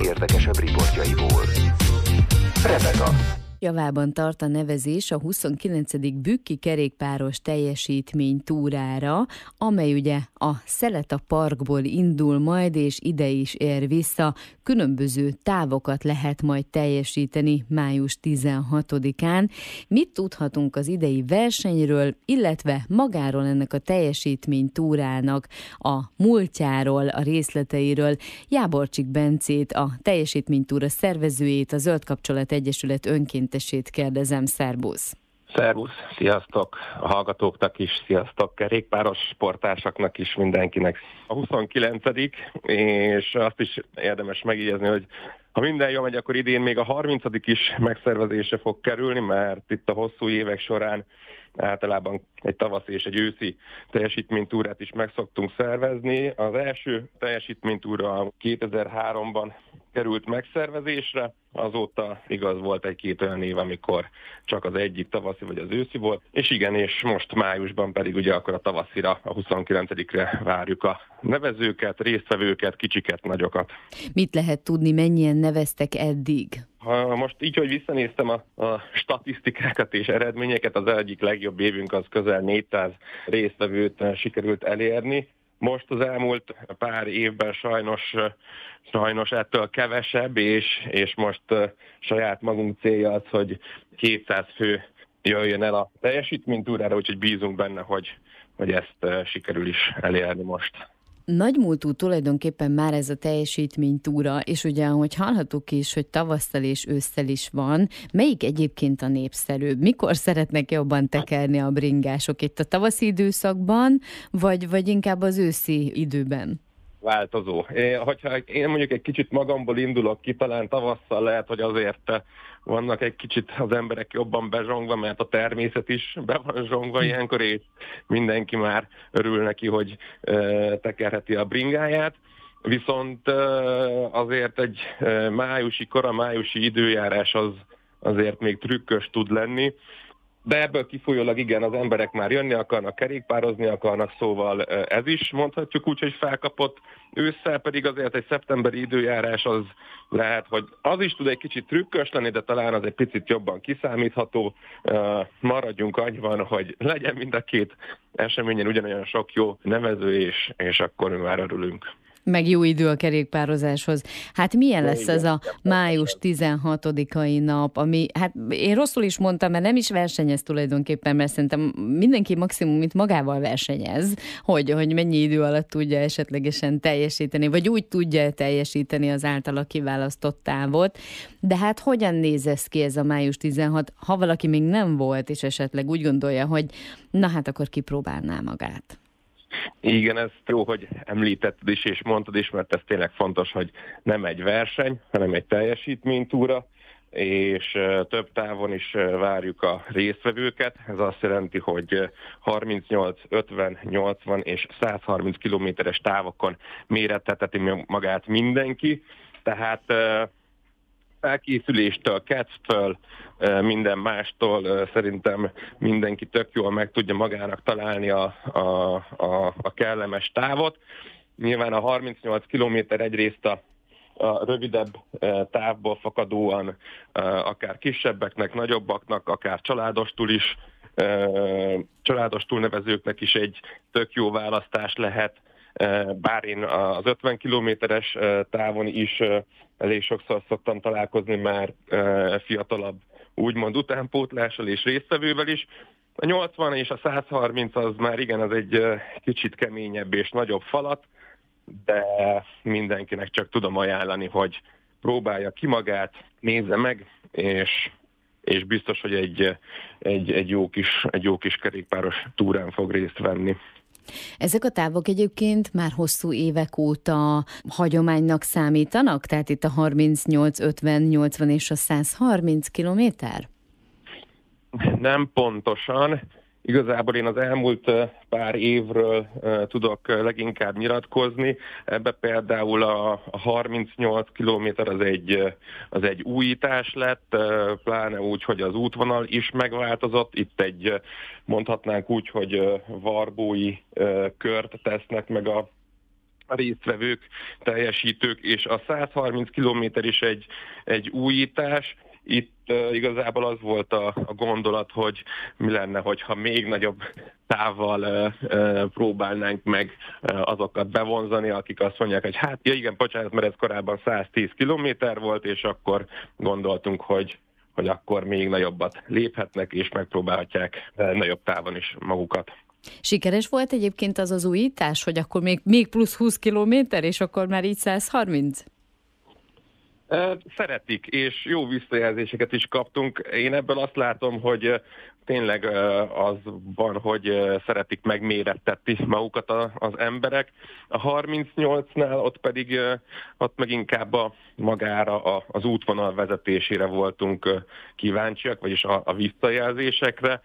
Repeta. Javában tart a nevezés a 29. Bükki kerékpáros teljesítmény túrára, amely ugye a Szeleta Parkból indul majd, és ide is ér vissza. Különböző távokat lehet majd teljesíteni május 16-án. Mit tudhatunk az idei versenyről, illetve magáról ennek a teljesítmény túrának a múltjáról, a részleteiről? Jáborcsik Bencét, a teljesítménytúra szervezőjét, a Zöld Kapcsolat Egyesület önkéntesét kérdezem. Szerbusz! Szervusz, sziasztok a hallgatóknak is, sziasztok kerékpáros sportásaknak is, mindenkinek. A 29. és azt is érdemes megjegyezni, hogy Ha minden jól megy, akkor idén még a 30. is megszervezésre fog kerülni, mert itt a hosszú évek során általában egy tavaszi és egy őszi teljesítménytúrát is meg szoktunk szervezni. Az első teljesítménytúra 2003-ban került megszervezésre, azóta igaz volt egy-két olyan év, amikor csak az egyik tavaszi vagy az őszi volt, és igen, és most májusban pedig ugye akkor a tavaszira, a 29-re várjuk a nevezőket, résztvevőket, kicsiket, nagyokat. Mit lehet tudni, mennyien neveztek eddig? Ha most így, hogy visszanéztem a statisztikákat és eredményeket, az egyik legjobb évünk az közel 400 résztvevőt sikerült elérni. Most az elmúlt pár évben sajnos ettől kevesebb, és most saját magunk célja az, hogy 200 fő jöjjön el a teljesítménytúrára, úgyhogy bízunk benne, hogy ezt sikerül is elérni most. Nagymúltú tulajdonképpen már ez a teljesítménytúra, és ugye, ahogy hallhattuk is, hogy tavasszal és ősszel is van, melyik egyébként a népszerűbb? Mikor szeretnek jobban tekerni a bringások? Itt a tavaszi időszakban, vagy inkább az őszi időben? Változó. Hogyha én mondjuk egy kicsit magamból indulok ki, talán tavasszal lehet, hogy azért vannak egy kicsit az emberek jobban bezsongva, mert a természet is be van zsongva ilyenkor, és mindenki már örül neki, hogy tekerheti a bringáját. Viszont azért egy májusi időjárás az azért még trükkös tud lenni. De ebből kifolyólag igen, az emberek már jönni akarnak, kerékpározni akarnak, szóval ez is mondhatjuk úgy, hogy felkapott. Ősszel pedig azért egy szeptemberi időjárás az lehet, hogy az is tud egy kicsit trükkös lenni, de talán az egy picit jobban kiszámítható. Maradjunk annyiban, hogy legyen mind a két eseményen ugyanolyan sok jó nevező, és akkor mi már örülünk. Meg jó idő a kerékpározáshoz. Hát milyen lesz ez a május 16-ai nap, ami, hát én rosszul is mondtam, mert nem is versenyez tulajdonképpen, mert szerintem mindenki maximum itt magával versenyez, hogy mennyi idő alatt tudja esetlegesen teljesíteni, vagy úgy tudja teljesíteni az általa kiválasztott távot. De hát hogyan néz ez ki ez a május 16, ha valaki még nem volt, és esetleg úgy gondolja, hogy na hát akkor kipróbálná magát? Igen, ez jó, hogy említetted is és mondtad is, mert ez tényleg fontos, hogy nem egy verseny, hanem egy teljesítménytúra, és több távon is várjuk a résztvevőket. Ez azt jelenti, hogy 38, 50, 80 és 130 kilométeres távokon méretteteti magát mindenki, tehát felkészüléstől, kedvtől, minden mástól szerintem mindenki tök jól meg tudja magának találni a kellemes távot. Nyilván a 38 kilométer egyrészt a rövidebb távból fakadóan akár kisebbeknek, nagyobbaknak, akár családos túlnevezőknek is egy tök jó választás lehet, bár én az 50 kilométeres távon is elég sokszor szoktam találkozni már fiatalabb úgymond utánpótlással és résztvevővel is. A 80 és a 130 az már igen, az egy kicsit keményebb és nagyobb falat, de mindenkinek csak tudom ajánlani, hogy próbálja ki magát, nézze meg, és biztos, hogy egy jó kis kerékpáros túrán fog részt venni. Ezek a távok egyébként már hosszú évek óta hagyománynak számítanak? Tehát itt a 38, 50, 80 és a 130 kilométer? Nem pontosan. Igazából én az elmúlt pár évről tudok leginkább nyilatkozni. Ebbe például a 38 kilométer az egy újítás lett, pláne úgy, hogy az útvonal is megváltozott. Itt mondhatnánk úgy, hogy varbói kört tesznek meg a résztvevők, teljesítők, és a 130 kilométer is egy újítás. Itt igazából az volt a gondolat, hogy mi lenne, hogyha még nagyobb távval próbálnánk meg azokat bevonzani, akik azt mondják, hogy hát ja igen, bocsánat, mert ez korábban 110 kilométer volt, és akkor gondoltunk, hogy akkor még nagyobbat léphetnek, és megpróbálhatják nagyobb távon is magukat. Sikeres volt egyébként az az újítás, hogy akkor még plusz 20 kilométer, és akkor már így 130? Szeretik, és jó visszajelzéseket is kaptunk. Én ebből azt látom, hogy tényleg az van, hogy szeretik megmérettetni magukat az emberek. A 38-nál ott meg inkább magára az útvonal vezetésére voltunk kíváncsiak, vagyis a visszajelzésekre,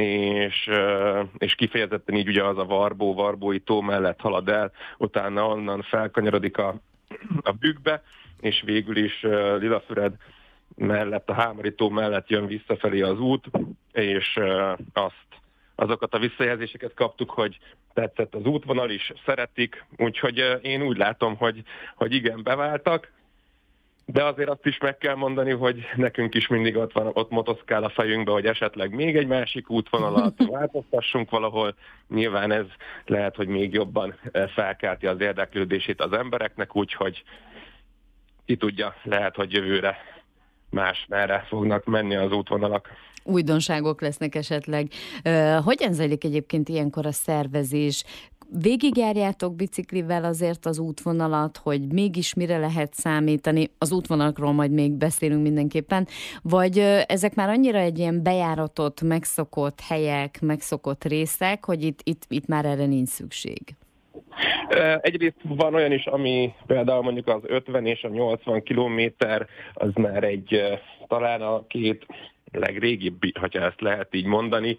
és kifejezetten így ugye az a Varbói tó mellett halad el, utána onnan felkanyarodik a Bükkbe, és végül is Lilafüred mellett, a Hámori tó mellett jön visszafelé az út, és azokat a visszajelzéseket kaptuk, hogy tetszett az útvonal is, szeretik, úgyhogy én úgy látom, hogy igen, beváltak, de azért azt is meg kell mondani, hogy nekünk is mindig ott motoszkál a fejünkbe, hogy esetleg még egy másik útvonalat változtassunk valahol. Nyilván ez lehet, hogy még jobban felkelti az érdeklődését az embereknek, úgyhogy ki tudja, lehet, hogy jövőre merre fognak menni az útvonalak. Újdonságok lesznek esetleg. Hogyan zajlik egyébként ilyenkor a szervezés? Végigjárjátok biciklivel azért az útvonalat, hogy mégis mire lehet számítani? Az útvonalakról majd még beszélünk mindenképpen. Vagy ezek már annyira egy ilyen bejáratott, megszokott helyek, megszokott részek, hogy itt már erre nincs szükség? Egyrészt van olyan is, ami például mondjuk az 50 és a 80 kilométer, az már talán a két legrégibb, hogyha ezt lehet így mondani.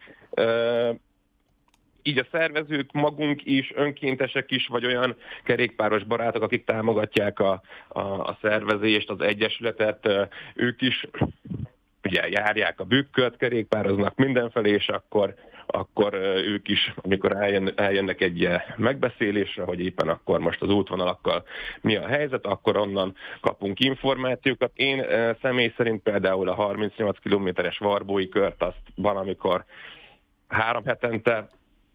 Így a szervezők magunk is, önkéntesek is, vagy olyan kerékpáros barátok, akik támogatják a szervezést, az egyesületet, ők is ugye járják a Bükköt, kerékpároznak mindenfelé, és akkor ők is, amikor eljönnek egy megbeszélésre, hogy éppen akkor most az útvonalakkal mi a helyzet, akkor onnan kapunk információkat. Én személy szerint például a 38 kilométeres Varbói kört azt van, amikor 3 hetente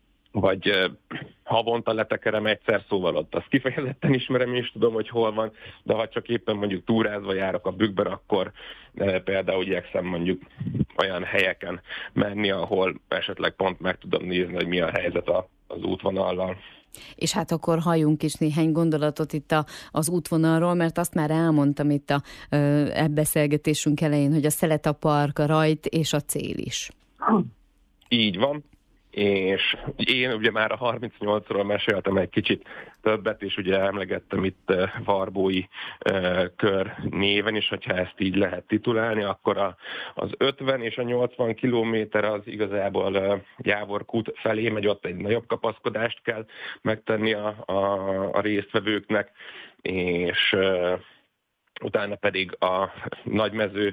vagy havonta letekerem egyszer, szóval ott azt kifejezetten ismerem, és tudom, hogy hol van, de ha csak éppen mondjuk túrázva járok a Bükkben, akkor például igyekszem mondjuk olyan helyeken menni, ahol esetleg pont meg tudom nézni, hogy mi a helyzet az útvonallal. És hát akkor halljunk is néhány gondolatot itt az útvonalról, mert azt már elmondtam itt a beszélgetésünk elején, hogy a Szeleta Park, a rajt és a cél is. Így van. És én ugye már a 38-ról meséltem egy kicsit többet, és ugye emlegettem itt Varbói kör néven is, hogyha ezt így lehet titulálni, akkor az 50 és a 80 kilométer az igazából Jávorkút felé megy, ott egy nagyobb kapaszkodást kell megtenni a résztvevőknek, és utána pedig a nagymező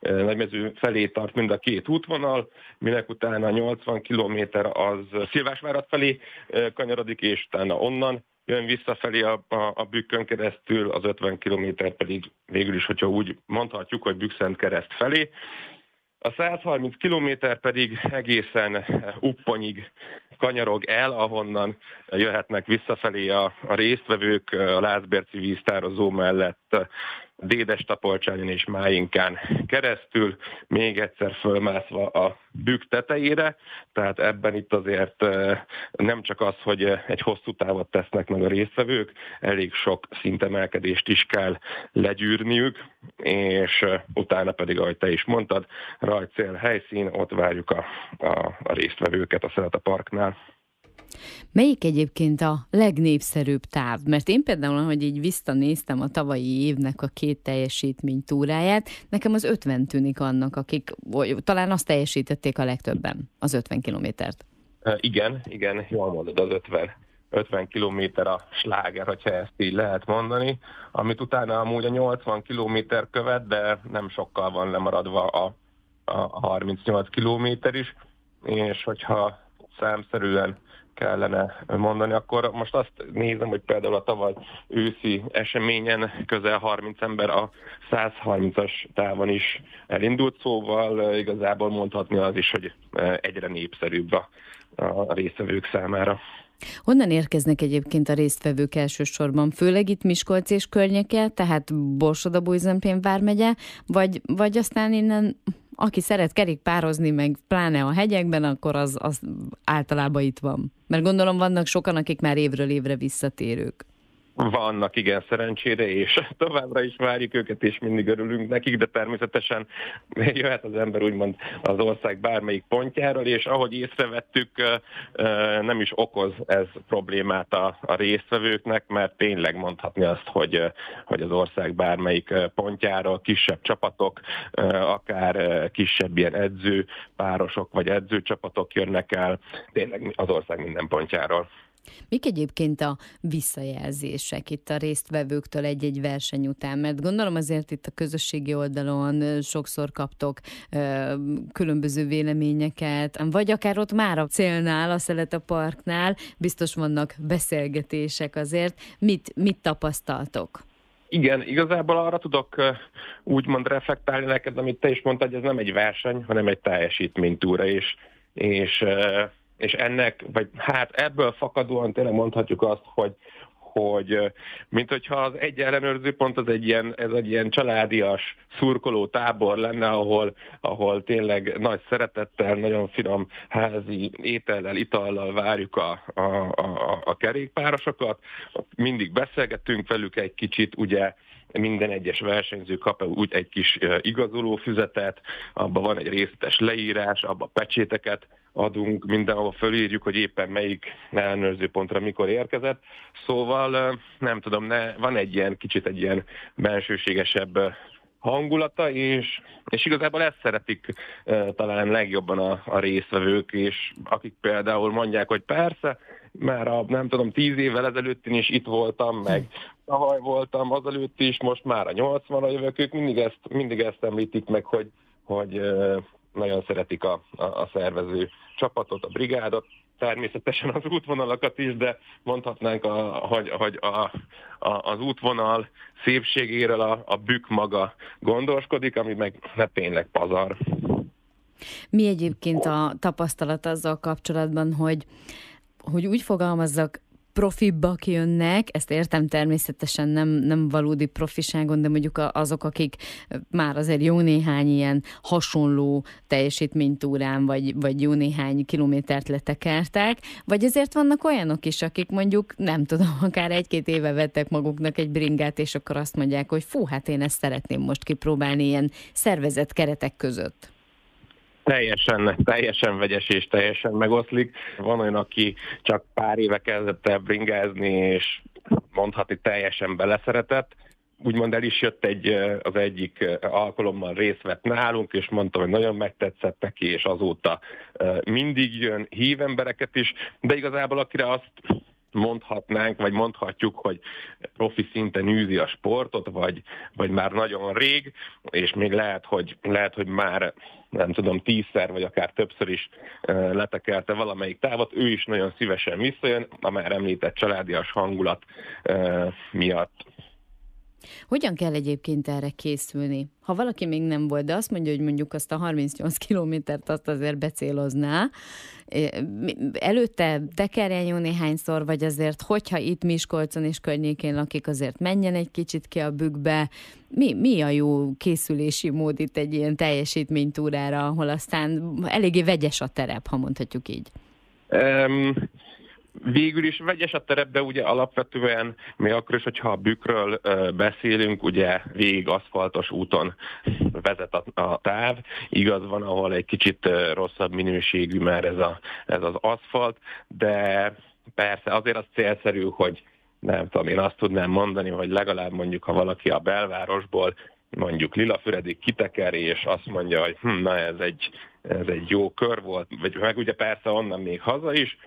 felé tart mind a két útvonal, minek utána 80 kilométer az Szilvásvárad felé kanyarodik, és utána onnan jön visszafelé a Bükkön keresztül, az 50 kilométer pedig végül is, hogyha úgy mondhatjuk, hogy Bükkszentkereszt felé. A 130 kilométer pedig egészen Upponyig kanyarog el, ahonnan jöhetnek visszafelé a résztvevők a Lászberci víztározó mellett Dédes-Tapolcsányon és Máinkán keresztül, még egyszer fölmászva a Bükk tetejére, tehát ebben itt azért nem csak az, hogy egy hosszú távot tesznek meg a résztvevők, elég sok szintemelkedést is kell legyűrniük, és utána pedig, ahogy te is mondtad, rajtcél helyszín, ott várjuk a résztvevőket a Szeleta Parknál. Melyik egyébként a legnépszerűbb táv? Mert én például, ahogy így visszanéztem a tavalyi évnek a 2 teljesítménytúráját, nekem az 50 tűnik annak, akik talán azt teljesítették a legtöbben, az 50 kilométert. Igen, jól mondod, az 50 kilométer a sláger, hogyha ezt így lehet mondani, amit utána amúgy a 80 kilométer követ, de nem sokkal van lemaradva a 38 kilométer is, és hogyha számszerűen kellene mondani, akkor most azt nézem, hogy például a tavaly őszi eseményen közel 30 ember a 130-as távon is elindult, szóval igazából mondhatni az is, hogy egyre népszerűbb a résztvevők számára. Honnan érkeznek egyébként a résztvevők elsősorban? Főleg itt Miskolc és környéke, tehát Borsod-Abaúj-Zempén vármegye, vagy aztán innen, aki szeret kerékpározni, meg pláne a hegyekben, akkor az általában itt van. Mert gondolom vannak sokan, akik már évről évre visszatérők. Vannak, igen, szerencsére, és továbbra is várjuk őket, és mindig örülünk nekik, de természetesen jöhet az ember úgymond az ország bármelyik pontjáról, és ahogy észrevettük, nem is okoz ez problémát a résztvevőknek, mert tényleg mondhatni azt, hogy az ország bármelyik pontjáról kisebb csapatok, akár kisebb ilyen edzőpárosok vagy edzőcsapatok jönnek el, tényleg az ország minden pontjáról. Mik egyébként a visszajelzések itt a résztvevőktől egy-egy verseny után? Mert gondolom azért itt a közösségi oldalon sokszor kaptok különböző véleményeket, vagy akár ott már a célnál, a Szeleta Parknál biztos vannak beszélgetések azért. Mit tapasztaltok? Igen, igazából arra tudok úgymond reflektálni neked, amit te is mondtad, hogy ez nem egy verseny, hanem egy teljesítménytúra, és ennek, vagy hát ebből fakadóan tényleg mondhatjuk azt, hogy mint hogyha az egy ellenőrző pont ez egy ilyen családias szurkoló tábor lenne, ahol tényleg nagy szeretettel, nagyon finom házi étellel, itallal várjuk a kerékpárosokat. Mindig beszélgetünk velük egy kicsit, ugye minden egyes versenyző kap úgy egy kis igazolófüzetet, abban van egy részletes leírás, abban pecséteket adunk, mindenhol fölírjuk, hogy éppen melyik ellenőrző pontra mikor érkezett. Szóval nem tudom, van egy ilyen bensőségesebb hangulata, és igazából ezt szeretik talán legjobban a résztvevők, és akik például mondják, hogy persze, már nem tudom, 10 évvel ezelőtt is itt voltam, meg tavaly voltam azelőtt is, most már a 80-ra jövök, ők mindig ezt említik meg, hogy nagyon szeretik a szervező csapatot, a brigádot, természetesen az útvonalakat is, de mondhatnánk, hogy az útvonal szépségéről a bükk maga gondoskodik, ami meg tényleg pazar. Mi egyébként a tapasztalat azzal kapcsolatban, hogy úgy fogalmazzak, profibbak jönnek, ezt értem természetesen nem valódi profiságon, de mondjuk azok, akik már azért jó néhány ilyen hasonló teljesítménytúrán, vagy jó néhány kilométert letekertek, vagy azért vannak olyanok is, akik mondjuk, nem tudom, akár 1-2 éve vettek maguknak egy bringát, és akkor azt mondják, hogy fú, hát én ezt szeretném most kipróbálni ilyen szervezett keretek között. Teljesen vegyes és teljesen megoszlik. Van olyan, aki csak pár éve kezdett el bringázni, és mondhatni teljesen beleszeretett. Úgymond el is jött az egyik alkalommal részt vett nálunk, és mondta, hogy nagyon megtetszett neki, és azóta mindig jön, hív embereket is, de igazából akire azt mondhatnánk, vagy mondhatjuk, hogy profi szinten űzi a sportot, vagy már nagyon rég, és még lehet, hogy már nem tudom, 10-szer, vagy akár többször is letekerte valamelyik távot, ő is nagyon szívesen visszajön, a már említett családias hangulat miatt. Hogyan kell egyébként erre készülni? Ha valaki még nem volt, de azt mondja, hogy mondjuk azt a 38 kilométert azt azért becélozná, előtte tekerjen jó néhányszor, vagy azért, hogyha itt Miskolcon és környékén lakik, azért menjen egy kicsit ki a bükkbe. Mi a jó készülési mód itt egy ilyen teljesítménytúrára, ahol aztán eléggé vegyes a terep, ha mondhatjuk így? Végül is vegyes a terep, de ugye alapvetően még akkor is, hogyha a bükkről beszélünk, ugye végig aszfaltos úton vezet a táv. Igaz, van, ahol egy kicsit rosszabb minőségű már ez az aszfalt, de persze azért az célszerű, hogy nem tudom, én azt tudnám mondani, hogy legalább mondjuk, ha valaki a belvárosból mondjuk Lilafüredig kiteker, és azt mondja, hogy na ez egy jó kör volt, vagy meg ugye persze onnan még haza is,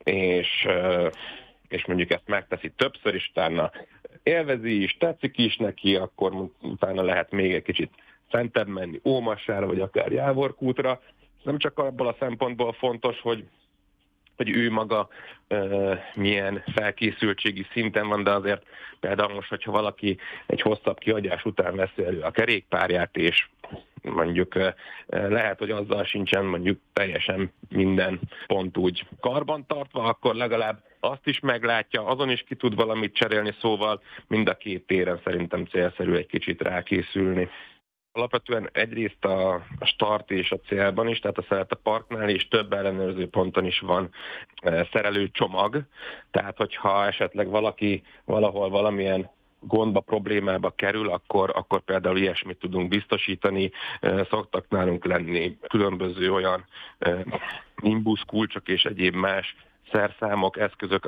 és mondjuk ezt megteszi többször, és utána élvezi is, tetszik is neki, akkor utána lehet még egy kicsit fentebb menni Ómassára, vagy akár Jávorkútra. Nem csak abból a szempontból fontos, hogy ő maga milyen felkészültségi szinten van, de azért például most, hogyha valaki egy hosszabb kihagyás után veszi elő a kerékpárját, és mondjuk lehet, hogy azzal sincsen mondjuk teljesen minden pont úgy karbantartva, akkor legalább azt is meglátja, azon is ki tud valamit cserélni, szóval mind a két téren szerintem célszerű egy kicsit rákészülni. Alapvetően egyrészt a start és a célban is, tehát a Szelete Parknál és több ellenőrző ponton is van szerelőcsomag, tehát hogyha esetleg valaki valahol valamilyen gondba, problémába kerül, akkor például ilyesmit tudunk biztosítani. Szoktak nálunk lenni különböző olyan nimbusz kulcsok és egyéb más szerszámok, eszközök,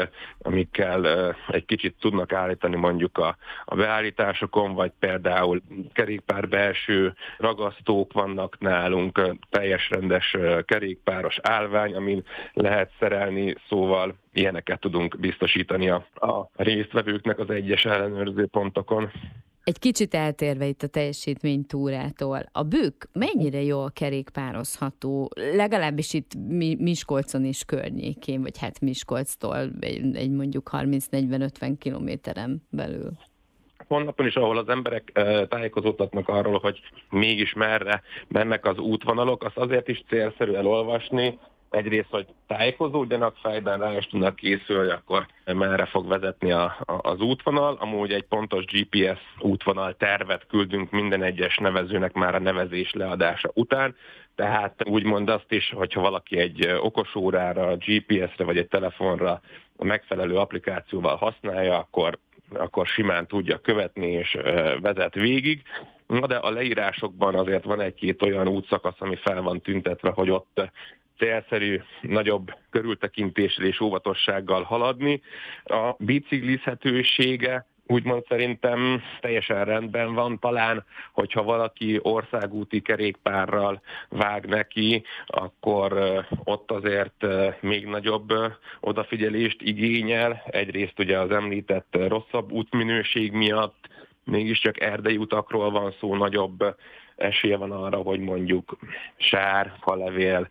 amikkel egy kicsit tudnak állítani mondjuk a beállításokon, vagy például kerékpár belső ragasztók vannak nálunk, teljes rendes kerékpáros állvány, amin lehet szerelni, szóval ilyeneket tudunk biztosítani a résztvevőknek az egyes ellenőrző pontokon. Egy kicsit eltérve itt a teljesítménytúrától, a bükk mennyire jól kerékpározható, legalábbis itt Miskolcon és környékén, vagy hát Miskolctól egy mondjuk 30-40-50 kilométeren belül? Honlapon is, ahol az emberek tájékozódhatnak arról, hogy mégis merre mennek az útvonalok, azt azért is célszerű elolvasni, egyrészt, hogy tájékozódjanak, fejben rá is tudnak készülni, akkor merre fog vezetni az útvonal. Amúgy egy pontos GPS útvonal tervet küldünk minden egyes nevezőnek már a nevezés leadása után, tehát úgymond azt is, hogyha valaki egy okosórára, GPS-re vagy egy telefonra a megfelelő applikációval használja, akkor simán tudja követni és vezet végig. Na de a leírásokban azért van egy-két olyan útszakasz, ami fel van tüntetve, hogy ott célszerű, nagyobb körültekintéssel és óvatossággal haladni. A biciklizhetősége úgymond szerintem teljesen rendben van. Talán, hogyha valaki országúti kerékpárral vág neki, akkor ott azért még nagyobb odafigyelést igényel. Egyrészt ugye az említett rosszabb útminőség miatt, mégiscsak erdei utakról van szó, nagyobb esélye van arra, hogy mondjuk sár, falevél,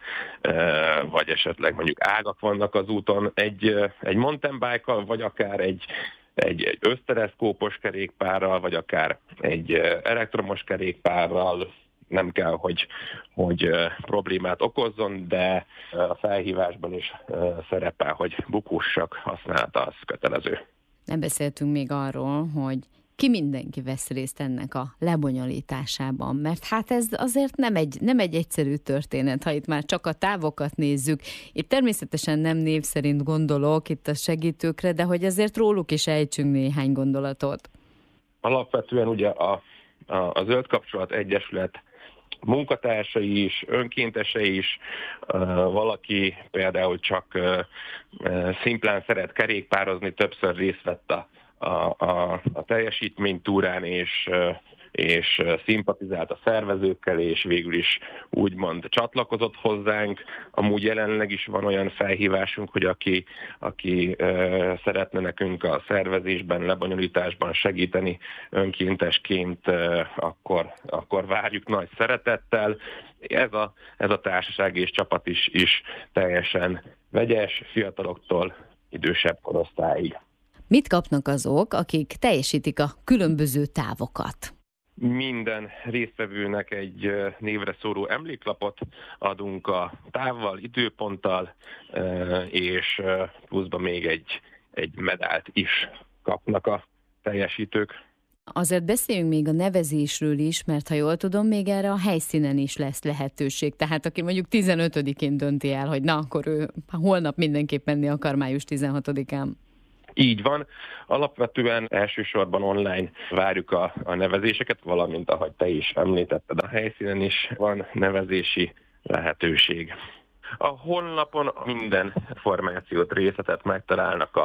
vagy esetleg mondjuk ágak vannak az úton. Egy mountain bike-kal, vagy akár egy össztereszkópos kerékpárral, vagy akár egy elektromos kerékpárral nem kell, hogy problémát okozzon, de a felhívásban is szerepel, hogy bukósak használata az kötelező. Nem beszéltünk még arról, hogy ki mindenki vesz részt ennek a lebonyolításában, mert hát ez azért nem egy egyszerű történet, ha itt már csak a távokat nézzük. Itt természetesen nem név szerint gondolok itt a segítőkre, de hogy azért róluk is ejtsünk néhány gondolatot. Alapvetően ugye a Zöld Kapcsolat Egyesület munkatársai is, önkéntesei is, valaki például csak szimplán szeret kerékpározni, többször részt vett a teljesítménytúrán, és szimpatizált a szervezőkkel, és végül is úgymond csatlakozott hozzánk. Amúgy jelenleg is van olyan felhívásunk, hogy aki szeretne nekünk a szervezésben, lebonyolításban segíteni önkéntesként, akkor várjuk nagy szeretettel. Ez a társaság és csapat is teljesen vegyes, fiataloktól idősebb korosztályig. Mit kapnak azok, akik teljesítik a különböző távokat? Minden résztvevőnek egy névre szóló emléklapot adunk a távval, időponttal, és pluszban még egy medált is kapnak a teljesítők. Azért beszéljünk még a nevezésről is, mert ha jól tudom, még erre a helyszínen is lesz lehetőség. Tehát aki mondjuk 15-én dönti el, hogy na, akkor ő holnap mindenképp menni akar május 16-án. Így van. Alapvetően elsősorban online várjuk a nevezéseket, valamint ahogy te is említetted, a helyszínen is van nevezési lehetőség. A honlapon minden információt, részletet megtalálnak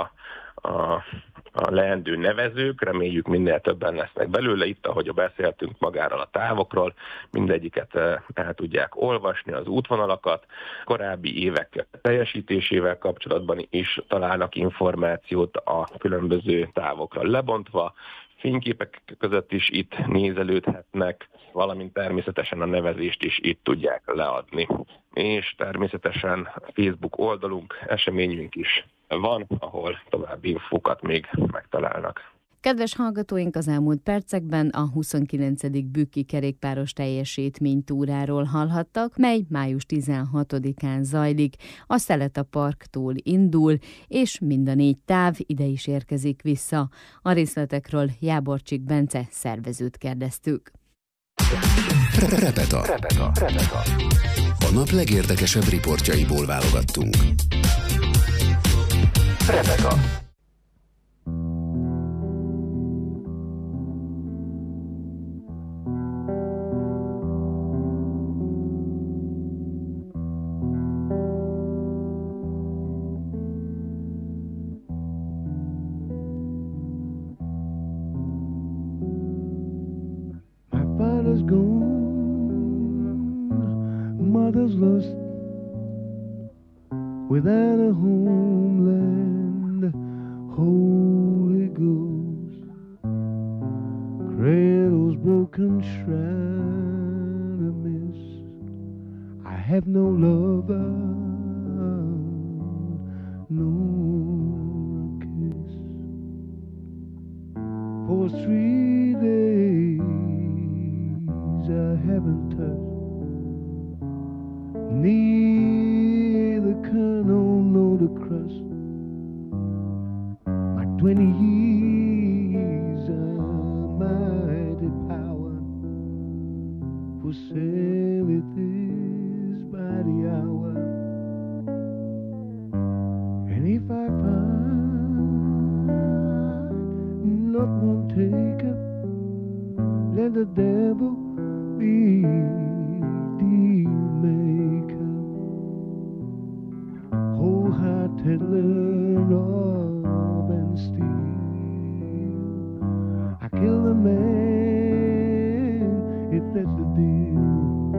a leendő nevezők, reméljük minél többen lesznek belőle. Itt, ahogy beszéltünk magáról a távokról, mindegyiket el tudják olvasni, az útvonalakat, korábbi évek teljesítésével kapcsolatban is találnak információt a különböző távokra lebontva, fényképek között is itt nézelődhetnek, valamint természetesen a nevezést is itt tudják leadni. És természetesen a Facebook oldalunk, eseményünk is van, ahol további infókat még megtalálnak. Kedves hallgatóink, az elmúlt percekben a 29. bükki kerékpáros teljesítménytúráról hallhattak, mely május 16-án zajlik, a Szelete Parktól indul, és mind a 4 táv ide is érkezik vissza. A részletekről Jáborcsik Bence szervezőt kérdeztük. Repeta. A nap legérdekesebb riportjaiból válogattunk. Repeta. Without a homeland, Holy Ghost, cradle's broken shroud of mist. I have no lover, no kiss. For 3 days I haven't touched neither kernel nor the crust. My 20 years of mighty power for sale it is by the hour. And if I find not one taker, let the devil be the maker. Wholehearted learn rob and steal. I kill the man if that's the deal.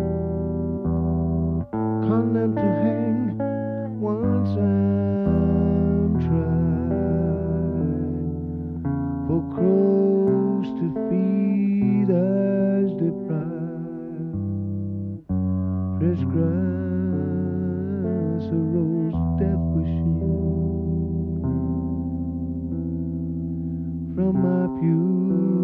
Condemned to hang once I'm tried. For crows to feed as deprived. Fresh grass, a rose death wishing from my pew.